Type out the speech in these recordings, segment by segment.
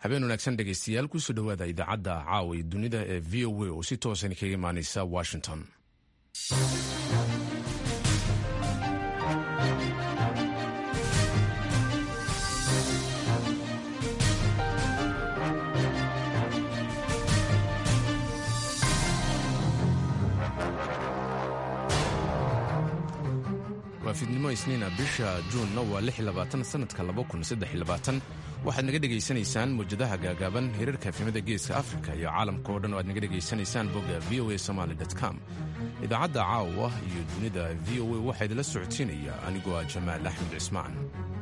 habeen wanaagsan dhegaystayaal kusoo dhowaada idaacadda caawa ee dunida ee v o a oo si toosan kaga imaanaysa washington. waa fiidnimo isniina bisha juunna waa 26 sanadka 2023. waxaad naga dhegaysanaysaan mawjadaha gaagaaban hirarka efemada geeska afrika iyo caalamka oo dhan oo aad naga dhegaysanaysaan bogga voa somaly.com. idaacadda caawa iyo dunida v o a waxaa idinla socodsiinaya anigoo ah jamaal axmed cismaan.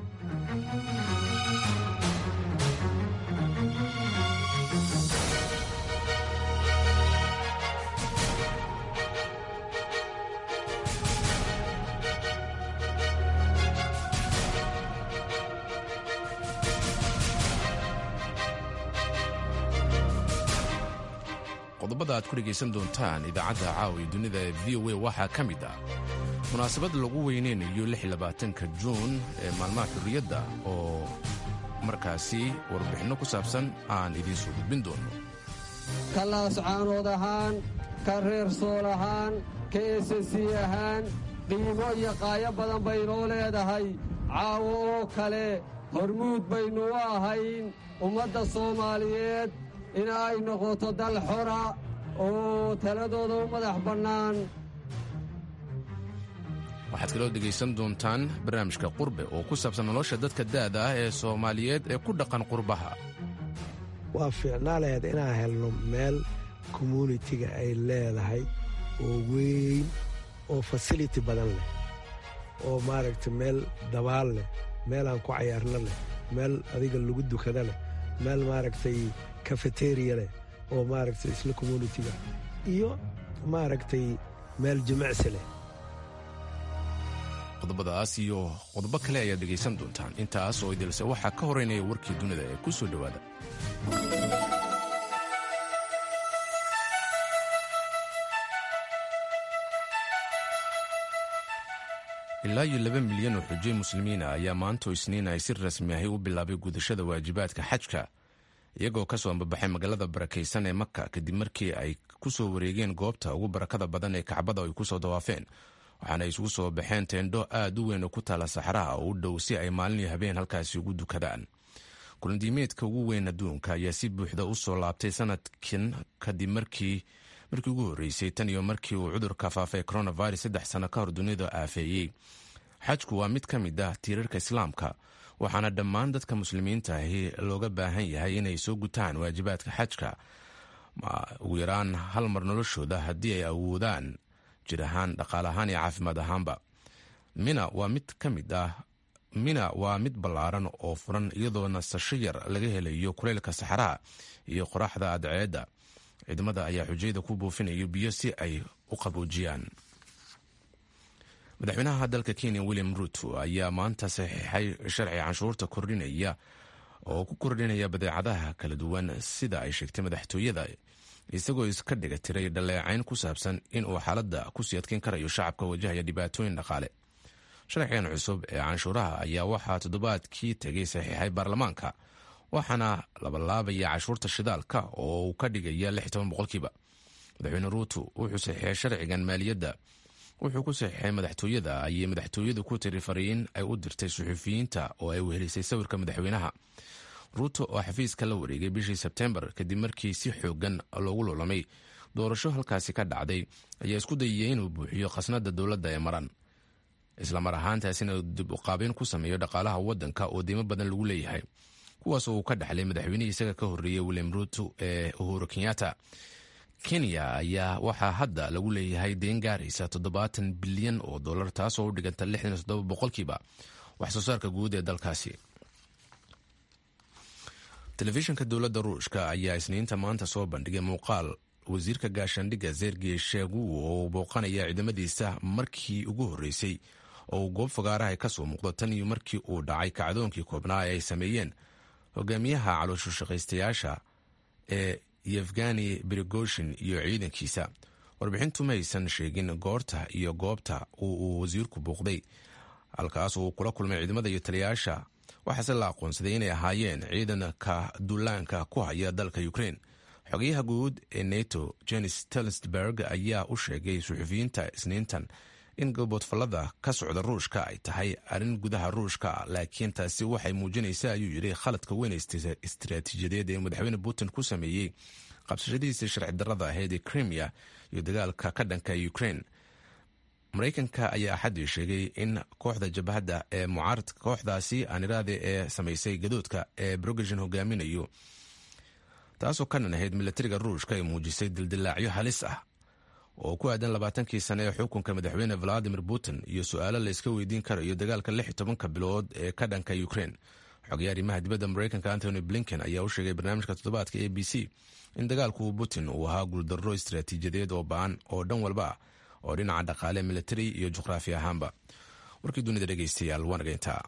qodobada aad ku dhegaysan doontaan idaacadda caawa ee dunida ee v o a waxaa ka mid ah munaasabad lagu weyneynayo 26 juun ee maalmaha xurriyadda oo markaasi warbixinno ku saabsan aan idiin soo gudbin doono. ka laascaanood ahaan, ka reer sool ahaan, ka esesi ahaan qiimo iyo qaayo badan baynoo leedahay. caawo oo kale hormuud baynu u ahayn ummadda soomaaliyeed in ay noqoto dal xora oo taladooda u madax bannaan. waxaad kaloo dhegaysan doontaan barnaamijka qurbe oo ku saabsan nolosha dadka da'da ah ee soomaaliyeed ee ku dhaqan qurbaha. waa fiicnaa laheed inaan helno meel communitiga ay leedahay oo weyn oo fasiliti badan leh oo maaragta meel dabaal leh, meel aan ku cayaarno leh, meel adiga lagu dukada leh, meel maaragtay kafeteriya leh oo maaragtay isla communitiga iyo maaragtay meel jimicsi leh. qodobadaas iyo qodobo kale ayaad dhegaysan doontaan. intaas oo idilse waxaa ka horeynaya warkii dunida ee ku soo dhowaada. ilaa iyo 2 milyan oo xujay muslimiina ayaa maanta isniin ay si rasmi ahi u bilaabay gudashada waajibaadka xajka iyagoo ka soo ambabaxay magaalada barakaysan ee maka kadib markii ay ku soo wareegeen goobta ugu barakada badan ee kacbada ay ku soo dawaafeen. waxaana ay isugu soo baxeen teendho aad u weyn oo ku taala saxaraha oo u dhow si ay maalin iyo habeen halkaasi ugu dukadaan. kulandiimeedka ugu weyn adduunka ayaa si buuxda u soo laabtay sanadkan kadib markii ugu horreysay tan iyo markii uu cudurka faafay coronavirus 3 sano ka hor dunida aafeeyey. xajku waa mid ka mid ah tiirarka islaamka, waxaana dhammaan dadka muslimiinta ahi looga baahan yahay inay soo gutaan waajibaadka xajka ugu yaraan hal mar noloshooda haddii ay awoodaan jir ahaan, dhaqaale ahaan iyo caafimaad ahaanba. mina waa mid ballaaran oo furan iyadoo nasasho yar laga helayo kuleylka saxaraha iyo qoraxda adceedda. ciidamada ayaa xujayda ku buufinayo biyo si ay u qaboojiyaan. madaxweynaha dalka kenya william ruto ayaa maanta saxiixay sharci canshuurta kordhinaya oo ku kordhinaya badeecadaha kala duwan sida ay sheegtay madaxtooyada, isagoo iska dhiga tiray dhaleecayn ku saabsan in uu xaaladda ku sii adkeyn karayo shacabka wajahaya dhibaatooyin dhaqaale. sharcigan cusub ee canshuuraha ayaa waxaa toddobaadkii tegay saxiixay baarlamaanka, waxaana labalaabaya cashuurta shidaalka oo uu ka dhigaya 16%. madaxweyne ruuto wuxuu saxiixay sharcigan maaliyadda wuxuu ku saxiixay madaxtooyada ayay madaxtooyadu ku tiri fariin ay u dirtay suxufiyiinta oo ay wehelisay sawirka madaxweynaha. ruuto oo xafiiska la wareegay bishii sebtembar kadib markii si xoogan loogu loolamay doorasho halkaasi ka dhacday ayaa isku dayayay inuu buuxiyo khasnada dowladda ee maran, islamar ahaantaasina dib u qaabeyn ku sameeyo dhaqaalaha waddanka oo deymo badan lagu leeyahay, kuwaas oo uu ka dhaxlay madaxweynihii isaga ka horreeyey william ruto ee uhuru kenyatta. kenya ayaa waxaa hadda lagu leeyahay deyn gaaraysa $70 bilyan oo dollar, taasoo u dhiganta 67% wax soo saarka guud ee dalkaasi. telefishinka dowladda ruushka ayaa isniinta maanta soo bandhigay muuqaal wasiirka gaashaandhigga Sergey Shoigu oo booqanaya ciidamadiisa markii ugu horreysay oo uu goob fagaaraha ka soo muuqdo tan iyo markii uu dhacay kacdoonkii koobnaa ee ay sameeyeen hogaamiyaha caloosho shaqaystayaasha ee Yevgeny Prigozhin iyo ciidankiisa. warbixintu ma aysan sheegin goorta iyo goobta uu wasiirku booqday, halkaas uu kula kulmay ciidamada iyo taliyayaasha waxaase la aqoonsaday inay ahaayeen ciidanka duulaanka ku haya dalka ukraine. xogayaha guud ee nato Jens Stoltenberg ayaa u sheegay suxufiyiinta isniintan in goboodfallada ka socda ruushka ay tahay arrin gudaha ruushka, laakiin taasi waxay muujinaysaa ayuu yidhi khaladka weyn istiraatiijiyadeed ee madaxweyne putin ku sameeyey qabsashadiisa sharci darrada ahayd ee Crimea iyo dagaalka ka dhanka Ukraine. Maraykanka ayaa axaddii sheegay in kooxda jabhadda ee mucaaradka kooxdaasi aaniraade ee samaysay gadoodka ee Prigozhin hogaaminayo, taasoo ka dhan ahayd milatariga ruushka ay muujisay dildilaacyo halis ah oo ku aadan 20kii sane ee xukunka madaxweyne Vladimir Putin iyo su'aalo la iska weydiin karayo dagaalka 16 bilood ee ka dhanka Ukraine. xogayaha arrimaha dibadda Maraykanka Antony Blinken ayaa u sheegay barnaamijka toddobaadka ABC in dagaalku Putin uu ahaa guuldarro istiraatiijiyadeed oo ba'an oo dhan walba ah oo dhinaca dhaqaale, militari iyo juqraafi ahaanba. warkii dunida dhegaystayaal waa naga intaa.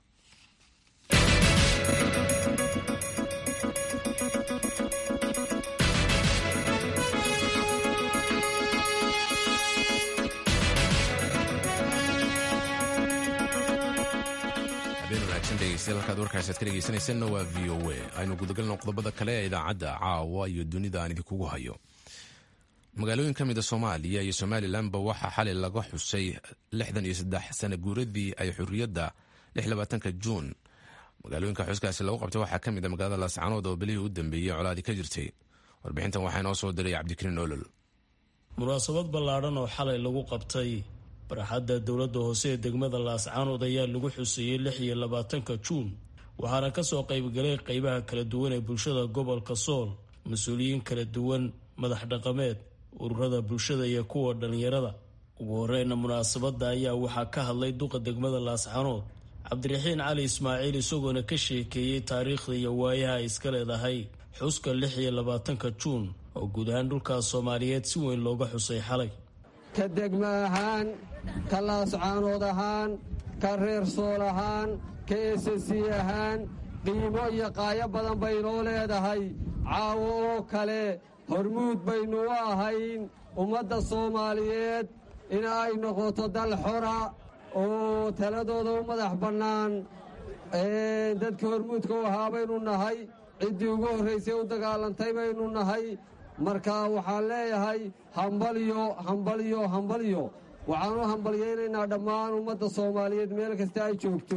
halkaad warkaasi aad ka dhegaysanaysanna waa v o a. aynu gudagalno qodobada kale ee idaacadda caawa iyo dunida aan idinkugu hayo. magaalooyin ka mida Soomaaliya iyo Somalilanba waxaa xalay laga xusay 63 sana guuradii ay xurriyadda 26 Juun. magaalooyinka xuskaasi lagu qabtay waxaa ka mid a magaalada Laascaanood oo bilihii u dambeeyey colaadi ka jirtay. warbixintan waxaa inoo soo diray Cabdikariin Olol. munaasabad ballaadhan oo xalay lagu qabtay barxadda dowladda hoose ee degmada Laascaanood ayaa lagu xuseeyey 26 Juun, waxaana ka soo qaybgalay qaybaha kala duwan ee bulshada gobolka Sool, mas-uuliyiin kala duwan, madax dhaqameed, ururada bulshada iyo kuwa dhalinyarada. ugu horeyna munaasabadda ayaa waxaa ka hadlay duqa degmada Laascaanood Cabdiraxiin Cali Ismaaciil, isagoona ka sheekeeyey taariikhda iyo waayaha ay iska leedahay xuska 26 Juun oo guud ahaan dhulka Soomaaliyeed si weyn looga xusay xalay. ka degmo ahaan, ka Laascaanood ahaan, ka reer Sool ahaan, ka SSC ahaan, qiimo iyo qaayo badan baynoo leedahay. caawo oo kale hormuud baynu u ahayn ummadda Soomaaliyeed in ay noqoto dal xora oo taladooda u madax bannaan. dadka hormuudka u ahaa baynu nahay, ciddii ugu horraysay u dagaalantay baynu nahay. marka waxaan leeyahay hambalyo hambalyo hambalyo. waxaan u hambalyaynaynaa dhammaan ummadda Soomaaliyeed meel kasta ay joogto.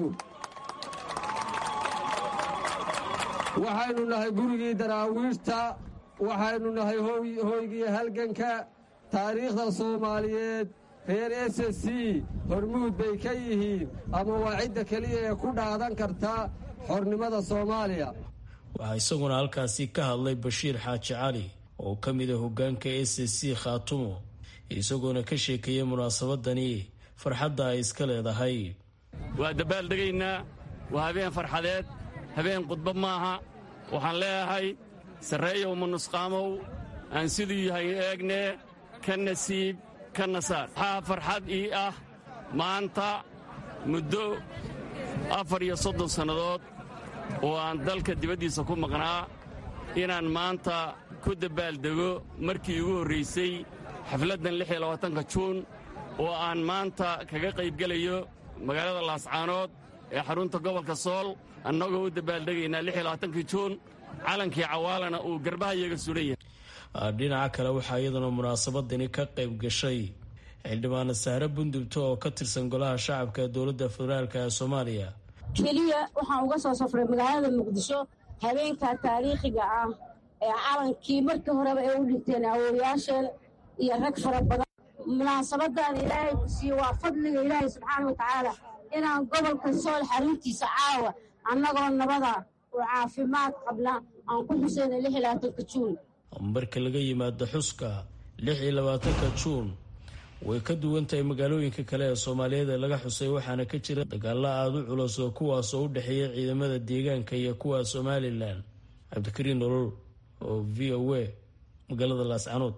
waxaynu nahay gurigii daraawiishta, waxaynu nahay hooygii halganka. taariikhda Soomaaliyeed reer SSC hormuud bay ka yihiin, ama waa cidda keliya ee ku dhaadan karta xornimada Soomaaliya. waxaa isaguna halkaasi ka hadlay Bashiir Xaaji Cali oo ka mid ah hoggaanka SSC Khaatumo, isagoona ka sheekeeyey munaasabadani farxadda ay iska leedahay. waa dabaaldegaynaa, waa habeen farxadeed, habeen khudba maaha. waxaan leeyahay sarreeyow ma nusqaamow, aan siduu yahay eegnee, ka nasiib ka nasaar. waxaa farxad ii ah maanta muddo 34 sannadood oo aan dalka dibaddiisa ku maqnaa inaan maanta ku dabaaldego markii ugu horraysay xafladdan 26 Juun oo aan maanta kaga qaybgelayo magaalada Laascaanood ee xarunta gobolka Sool, annagoo u dabaaldegaynaa 26 Juun, calankii cawaalana uu garbahayaga suran yahay. dhinaca kale waxaa iyaduna munaasabadani ka qayb gashay xildhibaane Sahre Bundubto oo ka tirsan golaha shacabka ee dowladda federaalk ee Soomaaliya. keliya waxaan uga soo safray magaalada Muqdisho habeenka taariikhiga ah ee calankii markii horeba ay u dhinteen awoowayaasheen iyo rag fara badan. munaasabadan ilaahay ku siiyo waa fadliga ilaahay subxaana wa tacaala inaan gobolka Sool xaruntiisa caawa annagoo nabada oo caafimaad qabna aan ku xuseyna 26 Juun. marka laga yimaado xuska 26 Juun way ka duwan tahay magaalooyinka kale ee Soomaaliyeed ee laga xusay, waxaana ka jira dagaalo aad u culus oo kuwaas oo u dhexeeya ciidamada deegaanka iyo kuwa Somaliland. Cabdikariin Olol oo VOA magaalada Laascaanood.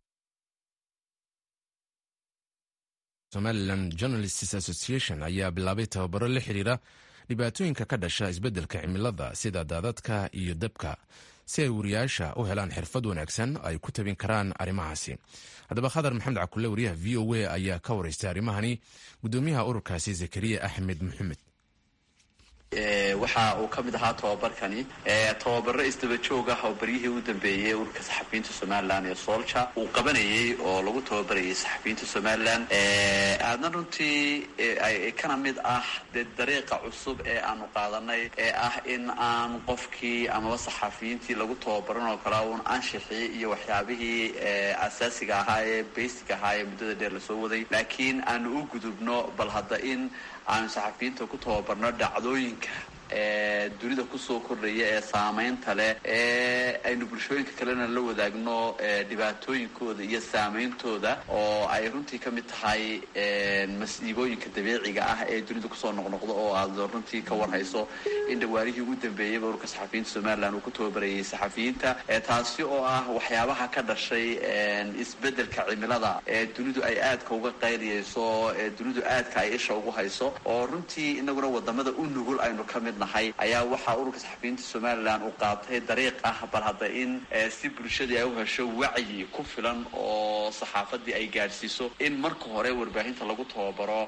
Somaliland Journalists Association ayaa bilaabay tababaro la xiriira dhibaatooyinka ka dhasha isbeddelka cimilada sida daadadka iyo dabka, si ay wariyaasha u helaan xirfad wanaagsan ay ku tabin karaan arrimahaasi. haddaba Khadar Maxamed Cakulle, wariyaha VOA ayaa ka waraystay arrimahani gudoomiyaha ururkaasi Zakariya Axmed Maxamed. waxa uu ka mid ahaa tababarkani tababaro isdaba joog ah oo baryihii u dambeeyey ururka saxafiyiinta somalilan ee soolja uu qabanayay oo lagu tababarayay saxafiyiinta somalilan aadna runtii kana mid ah dariiqa cusub ee aanu qaadanay ee ah in aan qofkii amaba saxafiyiintii lagu tababaran oo kale uun anshixii iyo waxyaabihii asaasiga ahaa ee basic ahaa ee muddada dheer lasoo waday laakiin aanu u gudubno bal hadda in aanu saxafiyiinta ku tababarno dhacdooyinka dunida kusoo kordhaya ee saamaynta leh ee aynu bulshooyinka kalena la wadaagno dhibaatooyinkooda iyo saameyntooda oo ay runtii ka mid tahay masiibooyinka dabiiciga ah ee dunida kusoo noqnoqdo oo aad runtii ka warhayso in dhawaarihii ugu dambeeyeyba ururka saxafiyiinta somalilan uu ku tababarayay saxafiyiinta taasi oo ah waxyaabaha ka dhashay isbedelka cimilada ee dunidu ay aadka uga qayliyayso ee dunidu aadka ay isha ugu hayso oo runtii inaguna wadamada u nugul aynu ka mid nahay ayaa waxaa ururka saxafiyiinta somalilan uu qaatay dariiq ah bal hadda in si bulshadii ay u hesho wacyi ku filan oo saxaafadii ay gaadhsiiso in marka hore warbaahinta lagu tababaro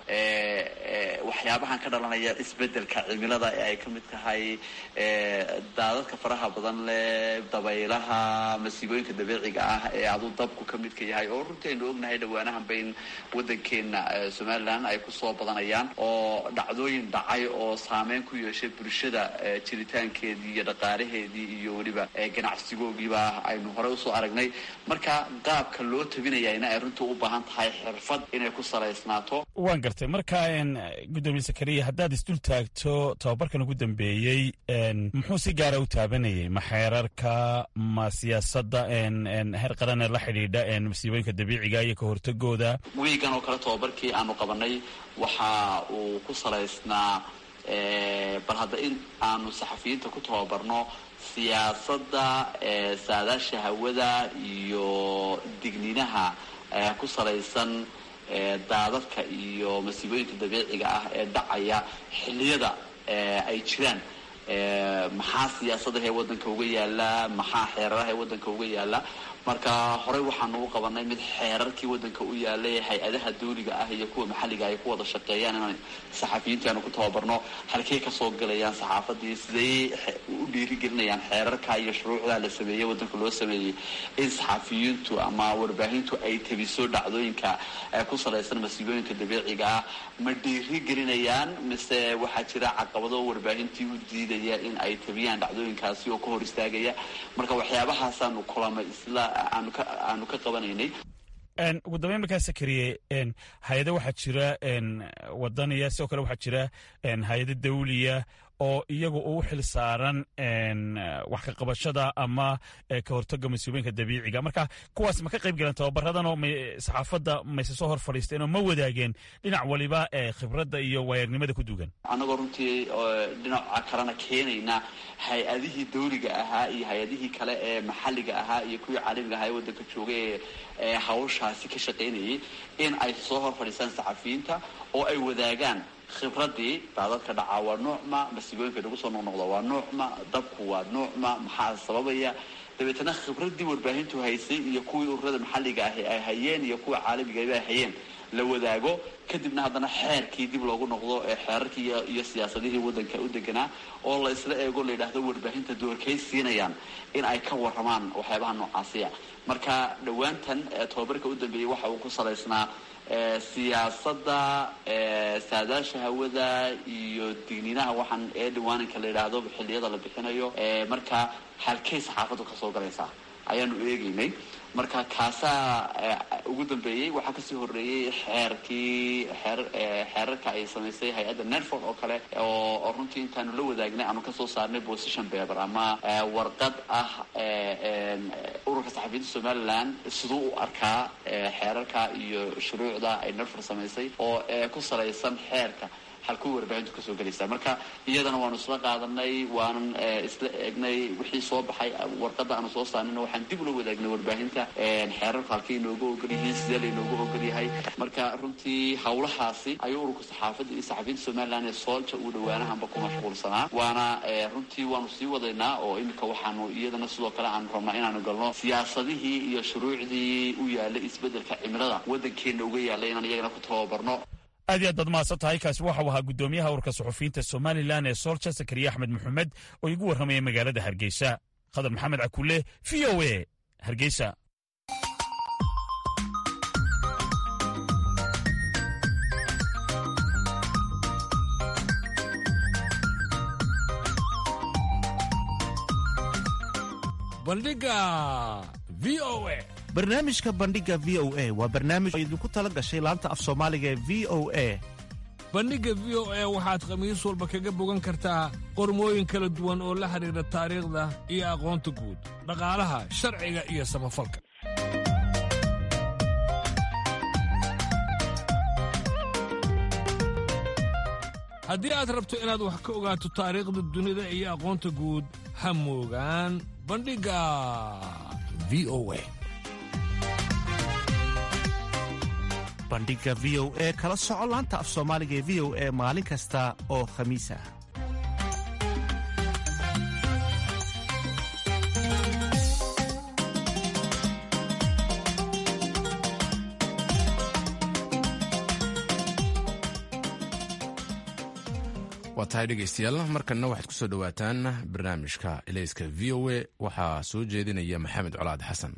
waxyaabahan ka dhalanaya isbedelka cimilada ee ay ka mid tahay daadadka faraha badan leh dabaylaha masiibooyinka dabiiciga ah ee aduu dabku ka midka yahay oo runtii aynu ognahay dhawaanahanba in wadankeena somalilan ay kusoo badanayaan oo dhacdooyin dhacay oo saameyn ku yeeshay bulshada jiritaankeedii iyo dhaqaalaheedii iyo weliba ganacsigoogiiba aynu horey usoo aragnay marka qaabka loo tabinayana ay runtii u baahan tahay xirfad inay ku salaysnaato. waan gartay marka gudoomiye sakariya haddaad isdul taagto tababarkan ugu dambeeyey muxuu si gaara u taabanayay ma xeerarka ma siyaasadda heer qaran ee la xidhiidha masiibooyinka dabiiciga iyo ka hortagooda? wiigan oo kale tababarkii aanu qabanay waxa uu ku salaysnaa bal hadda in aanu saxafiyiinta ku tababarno siyaasadda saadaasha hawada iyo digniinaha ku salaysan daadadka iyo masiibooyinka dabiiciga ah ee dhacaya xilliyada ay jiraan maxaa siyaasadaha ee waddanka uga yaala maxaa xeeraraha ee waddanka uga yaala marka horey waxaanu u qabanay mid xeerarkii waddanka u yaalay hay-adaha dawliga ah iyo kuwa maxalliga ay ku wada shaqeeyaan inaan saxafiyiintii aanu ku tababarno halkey kasoo galayaan saxaafadii siday u dhiirigelinayaan xeerarka iyo shuruucda la sameeyey waddanka loo sameeyey in saxafiyiintu ama warbaahintu ay tabiso dhacdooyinka ku salaysan masiibooyinka dabiiciga ah ma dhiirigelinayaan mise waxaa jira caqabado warbaahintii u diidaya in ay tabiyaan dhacdooyinkaasi oo ka hor istaagaya marka waxyaabahaasanu kulama isla aanu ka qabanaynay. ugu dambeyn markaa sakariye hay-ada waxaa jira wadaniya sidoo kale waxaa jira hay-ada dawliya oo iyaga u xil saaran wax ka qabashada ama ka hortaga masiibooyinka dabiiciga marka kuwaas ma ka qayb galeen tababaradan oo saxaafadda mayse soo hor fadhiisteen oo ma wadaageen dhinac waliba khibradda iyo waayagnimada ku duugan? annagoo runtii dhinaca kalena keenayna hay-adihii dawliga ahaa iyo hay-adihii kale ee maxalliga ahaa iyo kuwii caalamiga ahaa ee waddanka jooga ee hawshaasi ka shaqaynayay in ay soo hor fadhiistaan saxafiyiinta oo ay wadaagaan khibradii daadadka dhacaa waa nuucma masiibooyinka nagu soo noqnoqda waa nuucma dabku waa nuucma maxaa sababaya dabeetana khibradii warbaahintu haysay iyo kuwii ururada maxalliga ahi ay hayeen iyo kuwa caalamigaaba ay hayeen la wadaago kadibna haddana xeerkii dib loogu noqdo xeerarkii iyo siyaasadihii waddanka u deganaa oo la isla eego la yidhaahdo warbaahinta doorkay siinayaan in ay ka warramaan waxyaabaha noocaasiya marka dhowaantan tababarka u dambeeyey waxa uu ku salaysnaa siyaasadda saadaasha hawada iyo digniinaha waxaan ee dhawaaninka la yidhaahdo xilliyada la bixinayo marka halkay saxaafaddu kasoo galaysaa ayaanu eegaynay marka kaasaa ugu dambeeyey waxaa kasii horeeyey xeerarka ay samaysay hay-adda nerford oo kale oo runtii intaanu la wadaagnay aanu kasoo saarnay position paper ama warqad ah ururka saxafiyiinta somalilan siduu u arkaa xeerarka iyo shuruucda ay nerford samaysay oo ku salaysan xeerka halkuu warbaahintu kasoo gelaysaa marka iyadana waanu isla qaadanay waanan isla eegnay wixii soo baxay warqadda aanu soo saarnayna waxaan dib ula wadaagnay warbaahinta xeerarku halkay inooga ogol yihiin sidee lainooga ogol yahay marka runtii hawlahaasi ayuu ururka saxaafadda iyo saxafiyiinta somalilan ee soolja uu dhawaanahanba ku mashquulsanaa waana runtii waanu sii wadaynaa oo iminka waxaanu iyadana sidoo kale aanu rabnaa inaanu galno siyaasadihii iyo shuruucdii u yaalay isbedelka cimilada waddankeena uga yaalay inaan iyagana ku tababarno. aad iyo aad baad mahadsan tahay. kaasi waxau ahaa guddoomiyaha ururka suxufiyiinta somalilan ee soolja sakariye axmed maxamed oo igu warramaya magaalada hargeysa. khadar maxamed cakulle, v o a, hargeysa. barnaamijka bandhiga v o a waa barnaamij oo idinku tala gashay laanta af soomaaliga ee v o a. bandhigga v o a waxaad khamiis walba kaga bogan kartaa qormooyin kala duwan oo la xidhiidha taariikhda iyo aqoonta guud, dhaqaalaha, sharciga iyo samafalka. haddii aad rabto inaad wax ka ogaato taariikhda dunida iyo aqoonta guud, ha moogaan bandhigga v o a. bandhiga v o a kala soco laanta af soomaaliga ee v o a maalin kasta oo khamiis ah. waa tahay dhegaystayaal, markanna waxaad ku soo dhowaataan barnaamijka ilayska v o a. waxaa soo jeedinaya maxamed colaad xasan.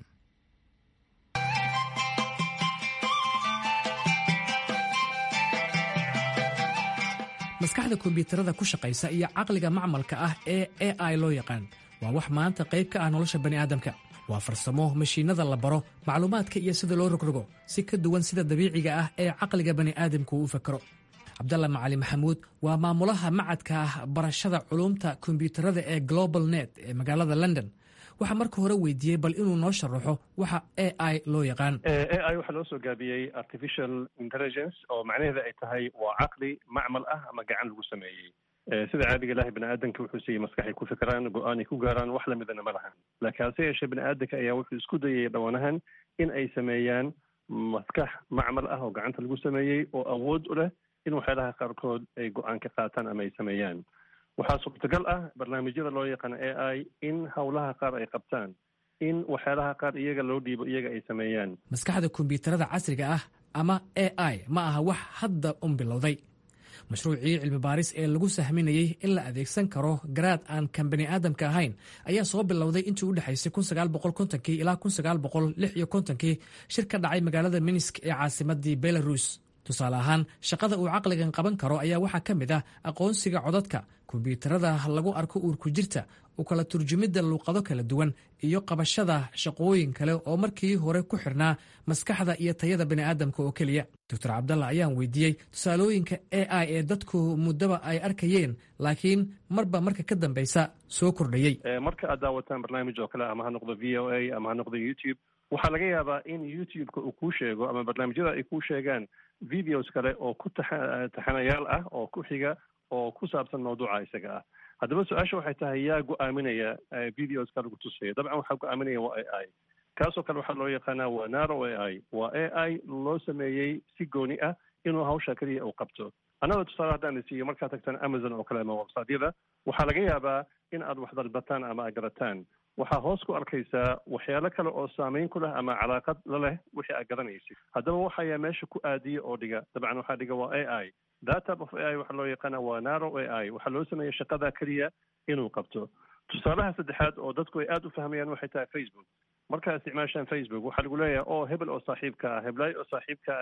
maskaxda kombiyuutarada ku shaqaysa iyo caqliga macmalka ah ee AI loo yaqaan waa wax maanta qayb ka ah nolosha bani'aadamka. waa farsamo mashiinnada la baro macluumaadka iyo sida loo rogrogo si ka duwan sida dabiiciga ah ee caqliga bani'aadamku u fakaro. cabdalla macali maxamuud waa maamulaha macadka barashada culuumta kombiyuutarada ee Global Net ee magaalada London. waxaa marka hore weydiiyey bal inuu noo sharaxo waxa AI loo yaqaan. AI waxaa loo soo gaabiyey artificial intelligence, oo macnaheeda ay tahay waa caqli macmal ah ama gacan lagu sameeyey. sida caadiga ilahay bani'aadanka wuxuu siiyey maskaxay ku fikiraan, go-aanay ku gaaraan, wax lamidana ma lahan. laakiin hase yeeshee bani'aadanka ayaa wuxuu isku dayay dhowanahan in ay sameeyaan maskax macmal ah oo gacanta lagu sameeyey oo awood u leh in waxyaalaha qaarkood ay go-aan ka qaataan ama ay sameeyaan. waxaa suurtagal ah barnaamijyada loo yaqaan AI in howlaha qaar ay qabtaan, in waxyaalaha qaar iyaga loo dhiibo iyaga ay sameeyaan. maskaxda kombiyuutarada casriga ah ama AI ma aha wax hadda bilowday. mashruucii cilmi baaris ee lagu sahminayey in la adeegsan karo garaad aan kan bani'aadamka ahayn ayaa soo bilowday intii u dhexaysay 1950 ilaa 1956 shir ka dhacay magaalada Minsk ee caasimadii Belarus. tusaale ahaan, shaqada uu caqligan qaban karo ayaa waxaa ka mid ah aqoonsiga codadka, kombiyuutarada lagu arko uurku jirta, u kala turjumidda luuqado kala duwan, iyo qabashada shaqooyin kale oo markii hore ku xirnaa maskaxda iyo tayada bani'aadamka oo keliya. doctor cabdalla ayaan weydiiyey tusaalooyinka AI ee dadku muddaba ay arkayeen laakiin marba marka ka dambeysa soo kordhayey. marka aad daawataan barnaamij oo kale, ama ha noqdo v o a ama ha noqdo YouTube, waxaa laga yaabaa in YouTube-ka uu kuu sheego ama barnaamijyada ay kuu sheegaan videos kale oo ku taxanayaal ah oo ku xiga oo ku saabsan mawduuca isaga ah. haddaba su-aasha waxay tahay yaa go-aaminaya videoska lagu tusayo? dabcan waxaa go-aaminaya waa AI. kaasoo kale waxaa loo yaqaanaa waa narrow AI. waa AI loo sameeyey si gooni ah inuu hawsha keliya uu qabto. annaga tusaale haddaan la siiyo, markaad tagtaan Amazon oo kale ama websiteyada, waxaa laga yaabaa in aad wax dalbataan ama aad garataan. waxaa hoos ku arkaysaa waxyaalo kale oo saameyn ku leh ama calaaqad la leh wixii aad garanaysid. haddaba waxayaa meesha ku aadiya oo dhiga. dabcan waxaa dhiga waa AI. that type of AI waxaa loo yaqaana waa narrow AI. waxaa loo sameeyey shaqada keliya inuu qabto. tusaalaha saddexaad oo dadku ay aada u fahmayaan waxay tahay Facebook. markaa isticmaashaan Facebook waxaa lagu leeyahay oo hebel oo saaxiibka ah, heblaay oo saaxiibka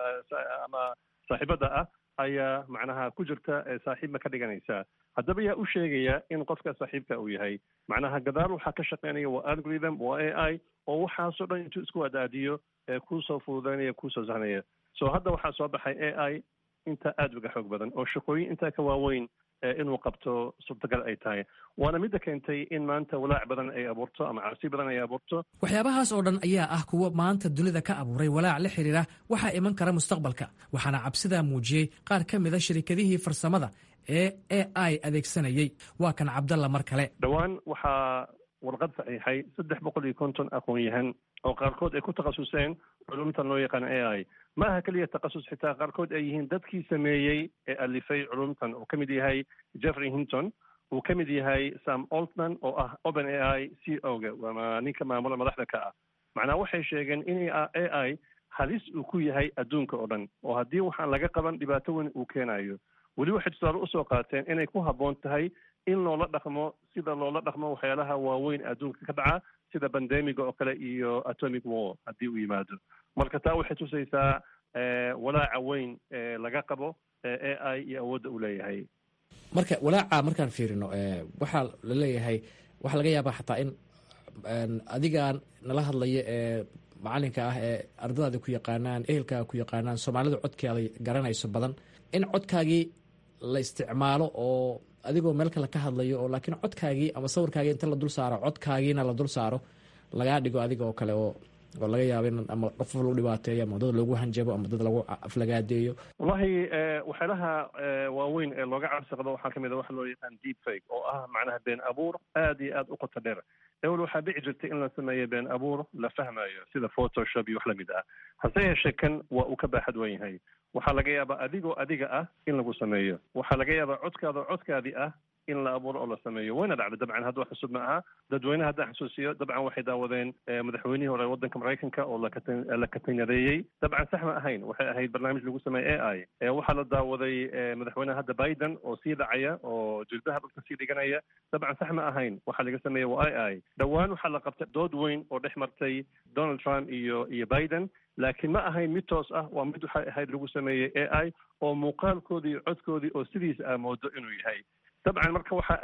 ama saaxiibada ah ayaa macnaha ku jirta saaxiibma ka dhiganaysaa. haddaba yaa u sheegaya in qofka saaxiibka uu yahay? macnaha gadaal waxaa ka shaqeynaya waa algorithm, waa AI oo waxaasoo dhan intuu isku adaadiyo kuusoo fududaynaya, kuusoo sahnaya. so hadda waxaa soo baxay AI intaa aada uga xoog badan oo shaqooyin intaa ka waaweyn inuu qabto suurtagal ay tahay. waana midda keentay in maanta walaac badan ay abuurto ama cabsi badan ay abuurto. waxyaabahaas oo dhan ayaa ah kuwa maanta dunida ka abuuray walaac la xiriira waxaa iman kara mustaqbalka, waxaana cabsidaa muujiyey qaar ka mid a shirikadihii farsamada ee AI adeegsanayey. waa kan cabdalla mar kale. dhowaan waxaa warqad saxiixay 350 aqoon-yahan oo qaarkood ay ku takhasuseen culumtan loo yaqaan AI. ma aha keliya takhasus, xitaa qaarkood ay yihiin dadkii sameeyey ee alifay culumtan. uu ka mid yahay Jeffrey Hinton, uu ka mid yahay Sam Altman oo ah OpenAI CEO-ga ama ninka maamula madaxda ka ah. macnaa waxay sheegeen in AI halis uu ku yahay adduunka oo dhan, oo haddii waxaan laga qaban dhibaato weyn uu keenayo. weli waxay tusaale usoo qaateen inay ku habboon tahay in loola dhaqmo sida loola dhaqmo waxyaalaha waaweyn adduunka ka dhaca sida bandemiga oo kale iyo atomic war haddii uu yimaado. marka taa waxay tusaysaa walaaca weyn laga qabo AI iyo awoodda uu leeyahay. marka walaaca markaan fiirino waxaa la leeyahay waxaa laga yaabaa xataa in adigaan nala hadlaya ee macalinka ah ee ardadaada ku yaqaanaan ehelkaaga ku yaqaanaan soomaalida codkeeda garanayso badan in codkaagii la isticmaalo oo adigoo meel kale ka hadlayo oo laakiin codkaagii ama sawirkaagii inta la dul saaro codkaagiina la dul saaro lagaa dhigo adiga oo kale oo laga yaabo in ama qof lagu dhibaateeyo ama dad lagu hanjabo ama dad lagu aflagaadeeyo. wallahi waxyaalaha waaweyn ee looga cabsi qabo waxaa kamid a waxa loo yaqaan deep fake oo ah macnaha been abuur aad iyo aad u qoto dheer. ewel waxaa dhici jirtay in la sameeyo been abuur la fahmayo sida photoshop iyo wax lamid ah, hase yeeshee kan waa uu ka baaxad wen yahay. waxaa laga yaabaa adigoo adiga ah in lagu sameeyo, waxaa laga yaabaa codkaadii ah in la abuuro oo la sameeyo. wayna dhacday dabcan, hadda wax cusub ma aha. dadweynaha haddaan xusuusiyo dabcan waxay daawadeen madaxweynihii hore waddanka maraykanka oo la katanadeeyey. dabcan sax ma ahayn, waxay ahayd barnaamij lagu sameeyey AI. waxaa la daawaday madaxweynaha hadda Biden oo sii dhacaya oo jilbaha dhulka sii dhiganaya. dabcan sax ma ahayn, waxaa laga sameeyey waa AI. dhowaan waxaa la qabtay dood weyn oo dhex martay Donald Trump iyo Biden, laakiin ma ahayn mid toos ah, waa mid waxay ahayd lagu sameeyey AI oo muuqaalkoodii iyo codkoodii oo sidiisa ah moodo inuu yahay. dabcan marka waxaa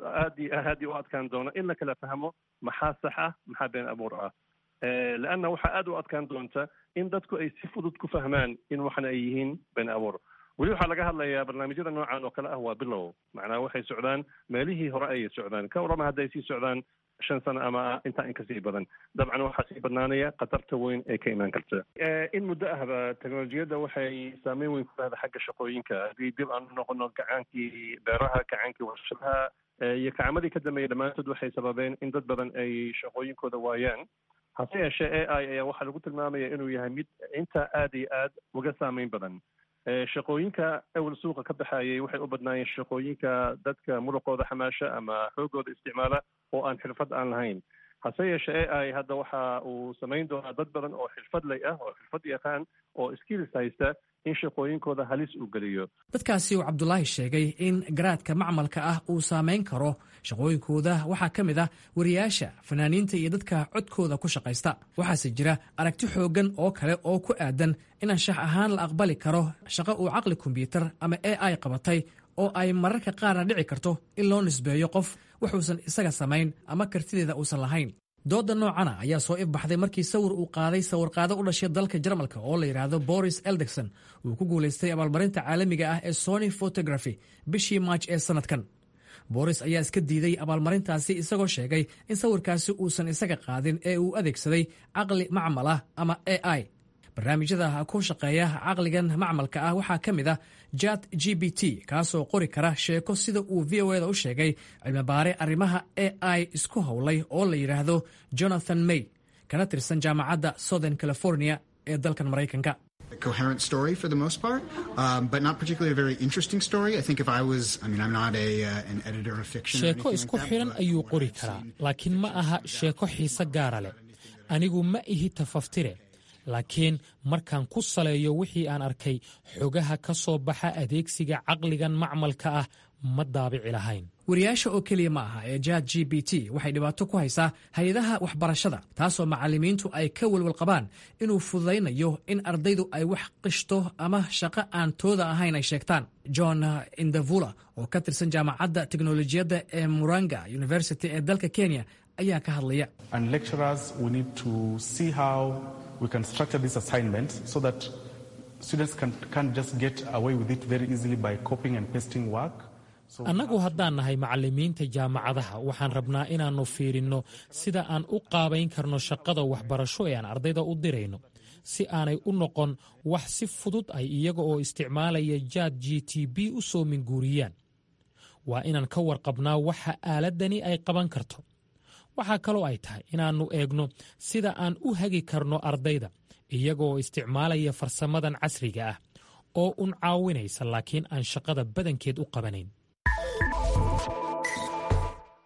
aad iyo u adkaan doona in la kala fahmo maxaa sax ah maxaa been abuur ah. leanna waxaa aad u adkaan doonta in dadku ay si fudud ku fahmaan in waxna ay yihiin been abuur. weli waxaa laga hadlayaa barnaamijyada noocan oo kale ah waa bilow, macnaha waxay socdaan meelihii hore ayay socdaan. ka warrama hadday sii socdaan 5 sano ama intaa in kasii badan, dabcan waxaa sii badnaanaya khatarta weyn ee ka imaan karta. in muddo ahba teknolojiyadda waxay saameyn weyn ku lahda xagga shaqooyinka. haddii dib aan noqono gacaankii beeraha, gacaankii warshadaha iyo kacamadii ka dambeeyay dhammaantood waxay sababeen in dad badan ay shaqooyinkooda waayaan. hase yeeshee AI ayaa waxaa lagu tilmaamaya inuu yahay mid intaa aad iyo aad uga saameyn badan. shaqooyinka awal suuqa ka baxayay waxay u badnaayeen shaqooyinka dadka muruqooda xamaasha ama xoogooda isticmaala oo aan xirfad aan lahayn. hase yeeshee AI hadda waxa uu samayn doonaa dad badan oo xirfadley ah oo xirfad yaqaan oo skills haysta in shaqooyinkooda halis uu geliyo. dadkaasi uu cabdulaahi sheegay in garaadka macmalka ah uu saameyn karo shaqooyinkooda waxaa ka mid ah wariyaasha, fanaaniinta iyo dadka codkooda ku shaqaysta. waxaase jira aragti xooggan oo kale oo ku aadan in anshax ahaan la aqbali karo shaqo uu caqli kombiyuutar ama AI qabatay oo ay mararka qaarna dhici karto in loo nisbeeyo qof wuxuusan isaga samayn ama kartideeda uusan lahayn. dooda noocana ayaa soo ifbaxday markii sawir uu qaaday sawirqaado u dhashay dalka Jarmalka oo la yidhaahdo Boris Eldegson uu ku guulaystay abaalmarinta caalamiga ah ee Sony Photography bishii March ee sanadkan. Boris ayaa iska diiday abaalmarintaasi isagoo sheegay in sawirkaasi uusan isaga qaadin ee uu adeegsaday caqli macmal ah ama AI. barnaamijyada ku shaqeeya caqligan macmalka ah waxaa ka mid ah ChatGPT kaasoo qori kara sheeko sida uu VOA-da u sheegay cilmibaare arrimaha AI isku howlay oo la yidhaahdo Jonathan May kana tirsan jaamacadda Southern California ee dalkan Maraykanka. Coherent story for the most part, but not particularly a very interesting story. I think if I was, I'm not an editor of fiction. sheeko isku xiran ayuu qori karaa, laakiin ma aha sheeko xiise gaara leh. anigu ma ihi tafaftire, laakiin markaan ku saleeyo wixii aan arkay xogaha ka soo baxa adeegsiga caqligan macmalka ah ma daabici lahayn. wariyaasha oo keliya ma aha ee ChatGPT waxay dhibaato ku haysaa hay-adaha waxbarashada, taasoo macallimiintu ay ka welwel qabaan inuu fududaynayo in ardaydu ay wax qishto ama shaqo aan tooda ahayn ay sheegtaan. John Indavula oo ka tirsan jaamacadda teknolojiyadda ee Murang'a University ee dalka Kenya ayaa ka hadlaya. And lecturers, we need to see how we can structure this assignment so that students can't just get away with it very easily by copying and pasting work. annagu haddaan nahay macallimiinta jaamacadaha waxaan rabnaa inaannu fiirinno sida aan u qaabayn karno shaqada waxbarasho ee aan ardayda u dirayno si aanay u noqon wax si fudud ay iyaga oo isticmaalaya ChatGPT u soo minguuriyaan. waa inaan ka warqabnaa waxa aaladdani ay qaban karto. waxaa kaloo ay tahay inaannu eegno sida aan u hagi karno ardayda iyaga oo isticmaalaya farsamadan casriga ah oo un caawinaysa laakiin aan shaqada badankeed u qabanayn.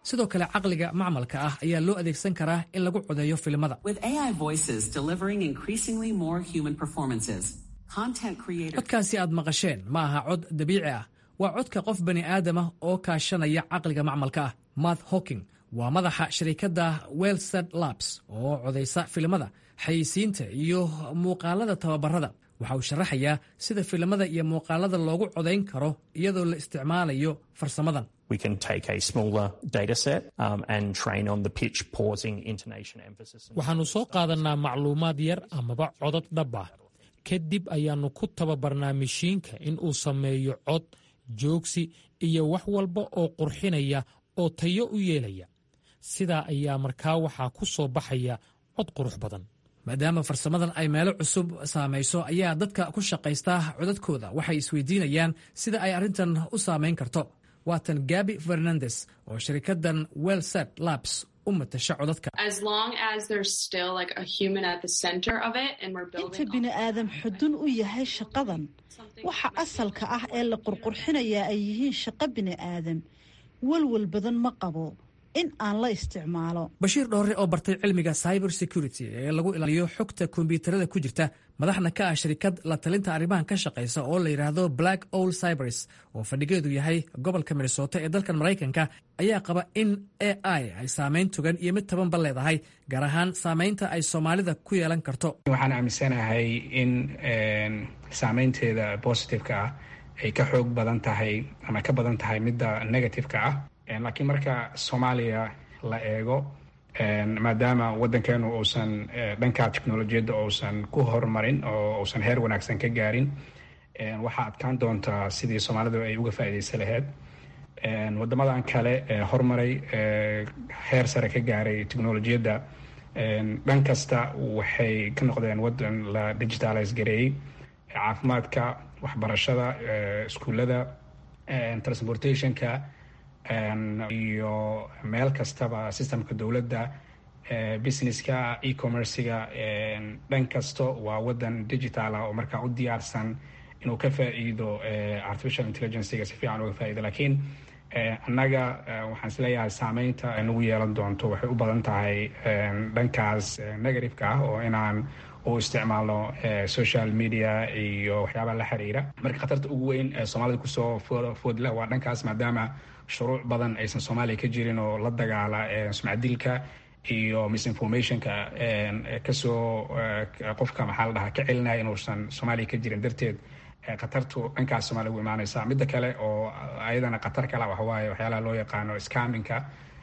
sidoo kale caqliga macmalka ah ayaa loo adeegsan karaa in lagu codeeyo filimada. codkaasi aad maqasheen ma aha cod dabiici ah, waa codka qof bani aadamah oo kaashanaya caqliga macmalka ah. Matt Hawking waa madaxa shirkadda Wellsted Labs oo codaysa filimada, xayeysiinta iyo muuqaalada tababarada. waxa uu sharaxayaa sida filimada iyo muuqaalada loogu codayn karo iyadoo la isticmaalayo farsamadan. waxaannu soo qaadannaa macluumaad yar amaba codad dhab ah, kadib ayaannu ku tababarnaa mishiinka in uu sameeyo cod, joogsi iyo wax walba oo qurxinaya oo tayo u yeelaya. sidaa ayaa markaa waxaa ku soo baxaya cod qurux badan. maadaama farsamadan ay meelo cusub saamayso ayaa dadka ku shaqaysta codadkooda waxay isweydiinayaan sida ay arrintan u saamayn karto. waatan Gabi Fernandes oo shirkaddan Wellsted Labs u matasha codadka. inta bini aadam xudun u yahay shaqadan, waxa asalka ah ee la qurqurxinayaa ay yihiin shaqo bini aadam, walwal badan ma qabo in aan la isticmaalo. Bashiir Dhoore oo bartay cilmiga cyber security ee lagu ilaaliyo xogta kombiyuutarada ku jirta, madaxna ka ah shirkad la talinta arrimahan ka shaqaysa oo la yidhaahdo Black Owl Cybers oo fadhigeedu yahay gobolka Minnesota ee dalkan Maraykanka, ayaa qaba in AI ay saamayn togan iyo mid tabanba leedahay, gaar ahaan saamaynta ay Soomaalida ku yeelan karto. waxaan aaminsanahay in saamaynteeda positive-ka ah ay ka xoog badan tahay ama ka badan tahay midda negative-ka ah. laakiin marka Soomaaliya la eego, maadaama waddankeenu uusan dhanka teknolojiyadda uusan ku horumarin oo uusan heer wanaagsan ka gaarin, waxaa adkaan doontaa sidii Soomaalidu ay uga faa'iidaysan lahayd. Waddamadan kale horumaray, heer sare ka gaaray teknolojiyadda, dhan kasta waxay ka noqdeen waddan la digitalize gareeyey. caafimaadka, waxbarashada, iskuullada, transportationka iyo meel kastaba systemka dowladda, businesska, e-commerciga, dhan kasto waa waddan digital ah oo markaa u diyaarsan inuu ka faa'iido artificial intelligencega si fiican uga faa'iido. laakiin annaga waxaan isleeyahay saamaynta nagu yeelan doonto waxay u badan tahay dhankaas negative-ka ah, oo inaan u isticmaalno social media iyo waxyaabaha la xiriira. marka khatarta ugu weyn ee Soomaalida kusoo foodla waa dhankaas, maadaama shuruuc badan aysan Soomaaliya ka jirin oo la dagaala sumcadilka iyo misinformationka kasoo qofka maxaa la dhahaa ka celinaya inuusan Soomaaliya ka jirin darteed khatartu dhankaas Soomaaliya ugu imaanaysa. midda kale oo ayadana khatar kale waxa waaye waxyaalaha loo yaqaano scammingka,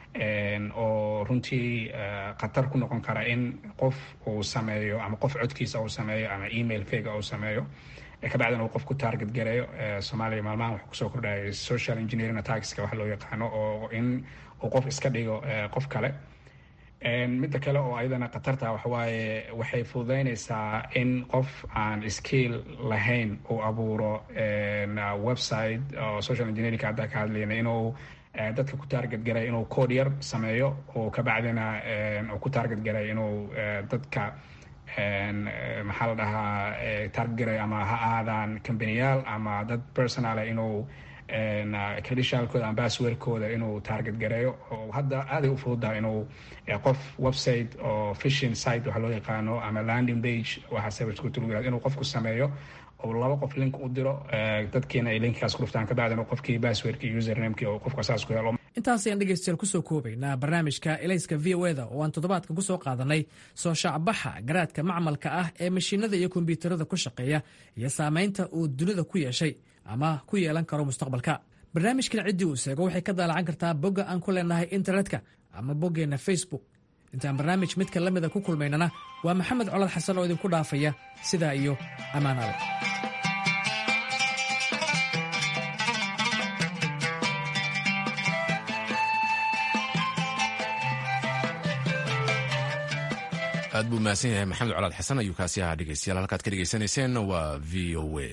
oo runtii khatar ku noqon kara in qof uu sameeyo ama qof codkiisa uu sameeyo ama email fake uu sameeyo, kabacdina uu qof ku target gareeyo. Soomaaliya maalmahan waxa kusoo kordhaya social engineering attackska wax loo yaqaano, oo in uu qof iska dhigo qof kale. midda kale oo ayadana khatarta waxa waaye waxay fududeynaysaa in qof aan skill lahayn uu abuuro website oo social engineering hadda ka hadlayna, inuu dadka ku target garay inuu code yar sameeyo oo kabacdina uu ku target garay inuu dadka maxaa la dhahaa target garay, ama ha aadaan companiyaal ama dad personal inuu credentialkooda ama passwordkooda inuu target gareeyo. oo hadda aaday u fududahay inuu qof website oo phishing site waxa loo yaqaano ama landing page waxa cybersecurity inuu qofku sameeyo oo laba qof link u diro, dadkiina ay linkkaas ku dhuftaan, kabacdina qofkii passwordkii usernamekii oo qofka saas ku helo. intaas ayaan dhegeystayaal kusoo koobaynaa barnaamijka Elayska VOA oo aan toddobaadka kusoo qaadanay soo shacbaxa garaadka macmalka ah ee mashiinada iyo kombiyuutarada ku shaqeeya iyo saamaynta uu dunida ku yeeshay ama ku yeelan karo mustaqbalka. barnaamijkan ciddii uu sheego waxay ka daalacan kartaa bogga aan ku leenahay internetka ama boggeenna Facebook. intaan barnaamij midka la mida ku kulmaynana waa Maxamed Colad Xasan oo idinku dhaafaya sidaa iyo ammaan alle. aad buu mahadsan yahay Maxamed Colad Xasan ayuu kaasi ahaa. dhegeystayaal halkaad ka dhegeysanayseen waa VOA.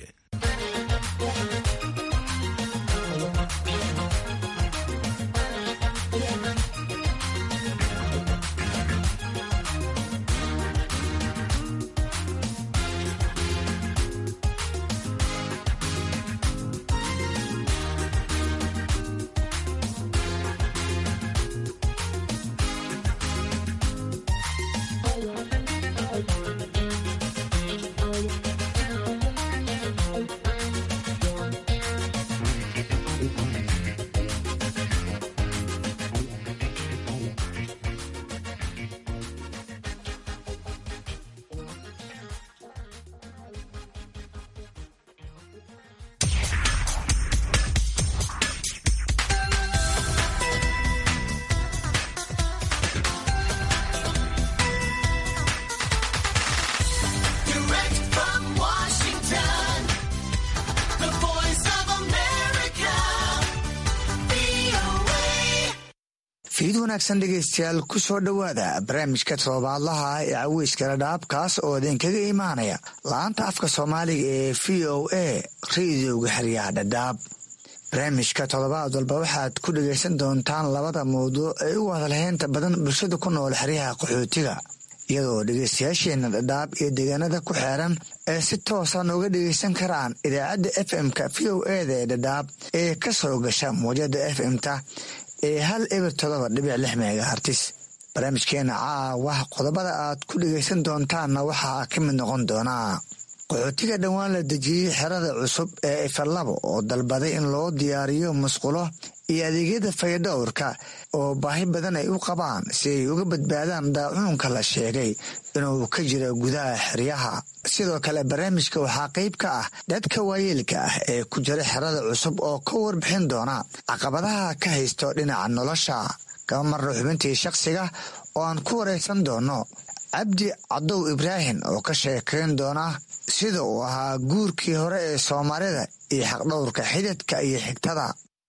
fiid wanaagsan dhegaystayaal ku soo dhowaada barnaamijka toddobaadlaha ee caweyska dhadhaab kaas oo idinkaga imaanaya laanta afka soomaaliga ee v o a rediyoga xeryaha dhadhaab barnaamijka toddobaad walba waxaad ku dhegaysan doontaan labada mawduuc ee u hadalhaynta badan bulshada ku nool xeryaha qaxootiga iyadoo dhegaystayaasheenna dhadhaab iyo deegaanada ku xeeran ee si toosan uga dhegaysan karaan idaacadda fm-ka v o eda ee dhadhaab ee ka soo gasha mawjada fm-ta ee 107.6 megahartis barnaamijkeena caawa qodobada aad ku dhegaysan doontaanna waxaa ka mid noqon doonaa qaxootiga dhowaan la dejiyey xerada cusub ee ifalabo oo dalbaday in loo diyaariyo musqulo iyo adeegyada fayadhowrka oo baahi badan ay u qabaan si ay uga badbaadaan daacuunka la sheegay inuu ka jiro gudaha xeryaha sidoo kale barnaamijka waxaa qayb ka ah dadka waayeelka ah ee ku jira xerada cusub oo ka warbixin doona caqabadaha ka haysto dhinaca nolosha kama marna xubintii shakhsiga oo aan ku waraysan doono cabdi cadow ibraahim oo ka sheekayn doona sida uu ahaa guurkii hore ee soomaalida iyo xaqdhowrka xididka iyo xigtada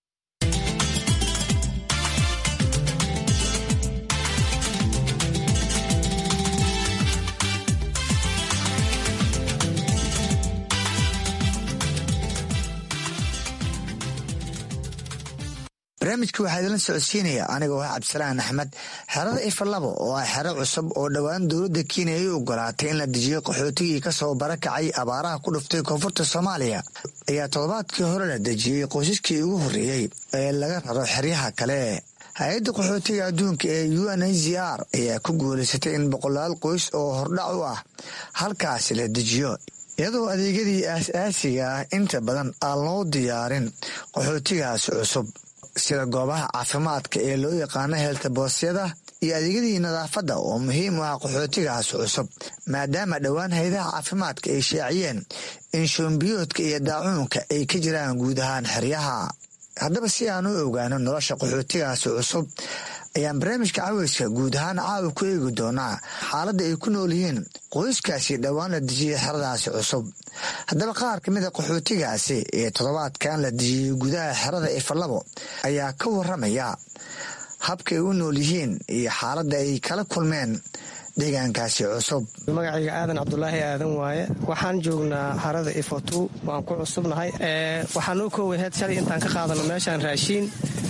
barnaamijka waxaa idinla socodsiinaya anigoo ah cabdisalaan axmed xerada ifalabo oo ah xero cusub oo dhowaan dowladda kenya ay u ogolaatay in la dejiyo qaxootigii kasoo barakacay abaaraha ku dhuftay koonfurta soomaaliya ayaa toddobaadkii hore la dejiyey qoysaskii ugu horreeyey ee laga raro xeryaha kale hay-adda qaxootiga adduunka ee UNHCR ayaa ku guulaysatay in 100 qoys oo hordhac u ah halkaasi la dejiyo iyadoo adeegyadii aas-aasiga ah inta badan aan loo diyaarin qaxootigaasi cusub sida goobaha caafimaadka ee loo yaqaano heeltaboosyada iyo adeegyadii nadaafadda oo muhiim u ah qaxootigaas cusub maadaama dhowaan hayadaha caafimaadka ay shaaciyeen in shoombiyoodka iyo daacuunka ay ka jiraan guud ahaan xeryaha haddaba si aan u ogaano nolosha qaxootigaasi cusub ayaan barnaamijka caweyska guud ahaan caawa ku eegi doonaa xaaladda ay ku nool yihiin qoyskaasi dhowaan la dejiyey xeradaasi cusub haddaba qaar ka mid a qaxootigaasi ee toddobaadkan la dejiyey gudaha xerada ifalabo ayaa ka waramaya habkay u nool yihiin iyo xaaladda ay kala kulmeen deegaankaasi cusub magacayga aadan cabdulaahi aadan waaye waxaan joognaa xarada ifotu waan ku cusubnahay waxaan noo koowaheed shalay intaan ka qaadano meeshaan raashiin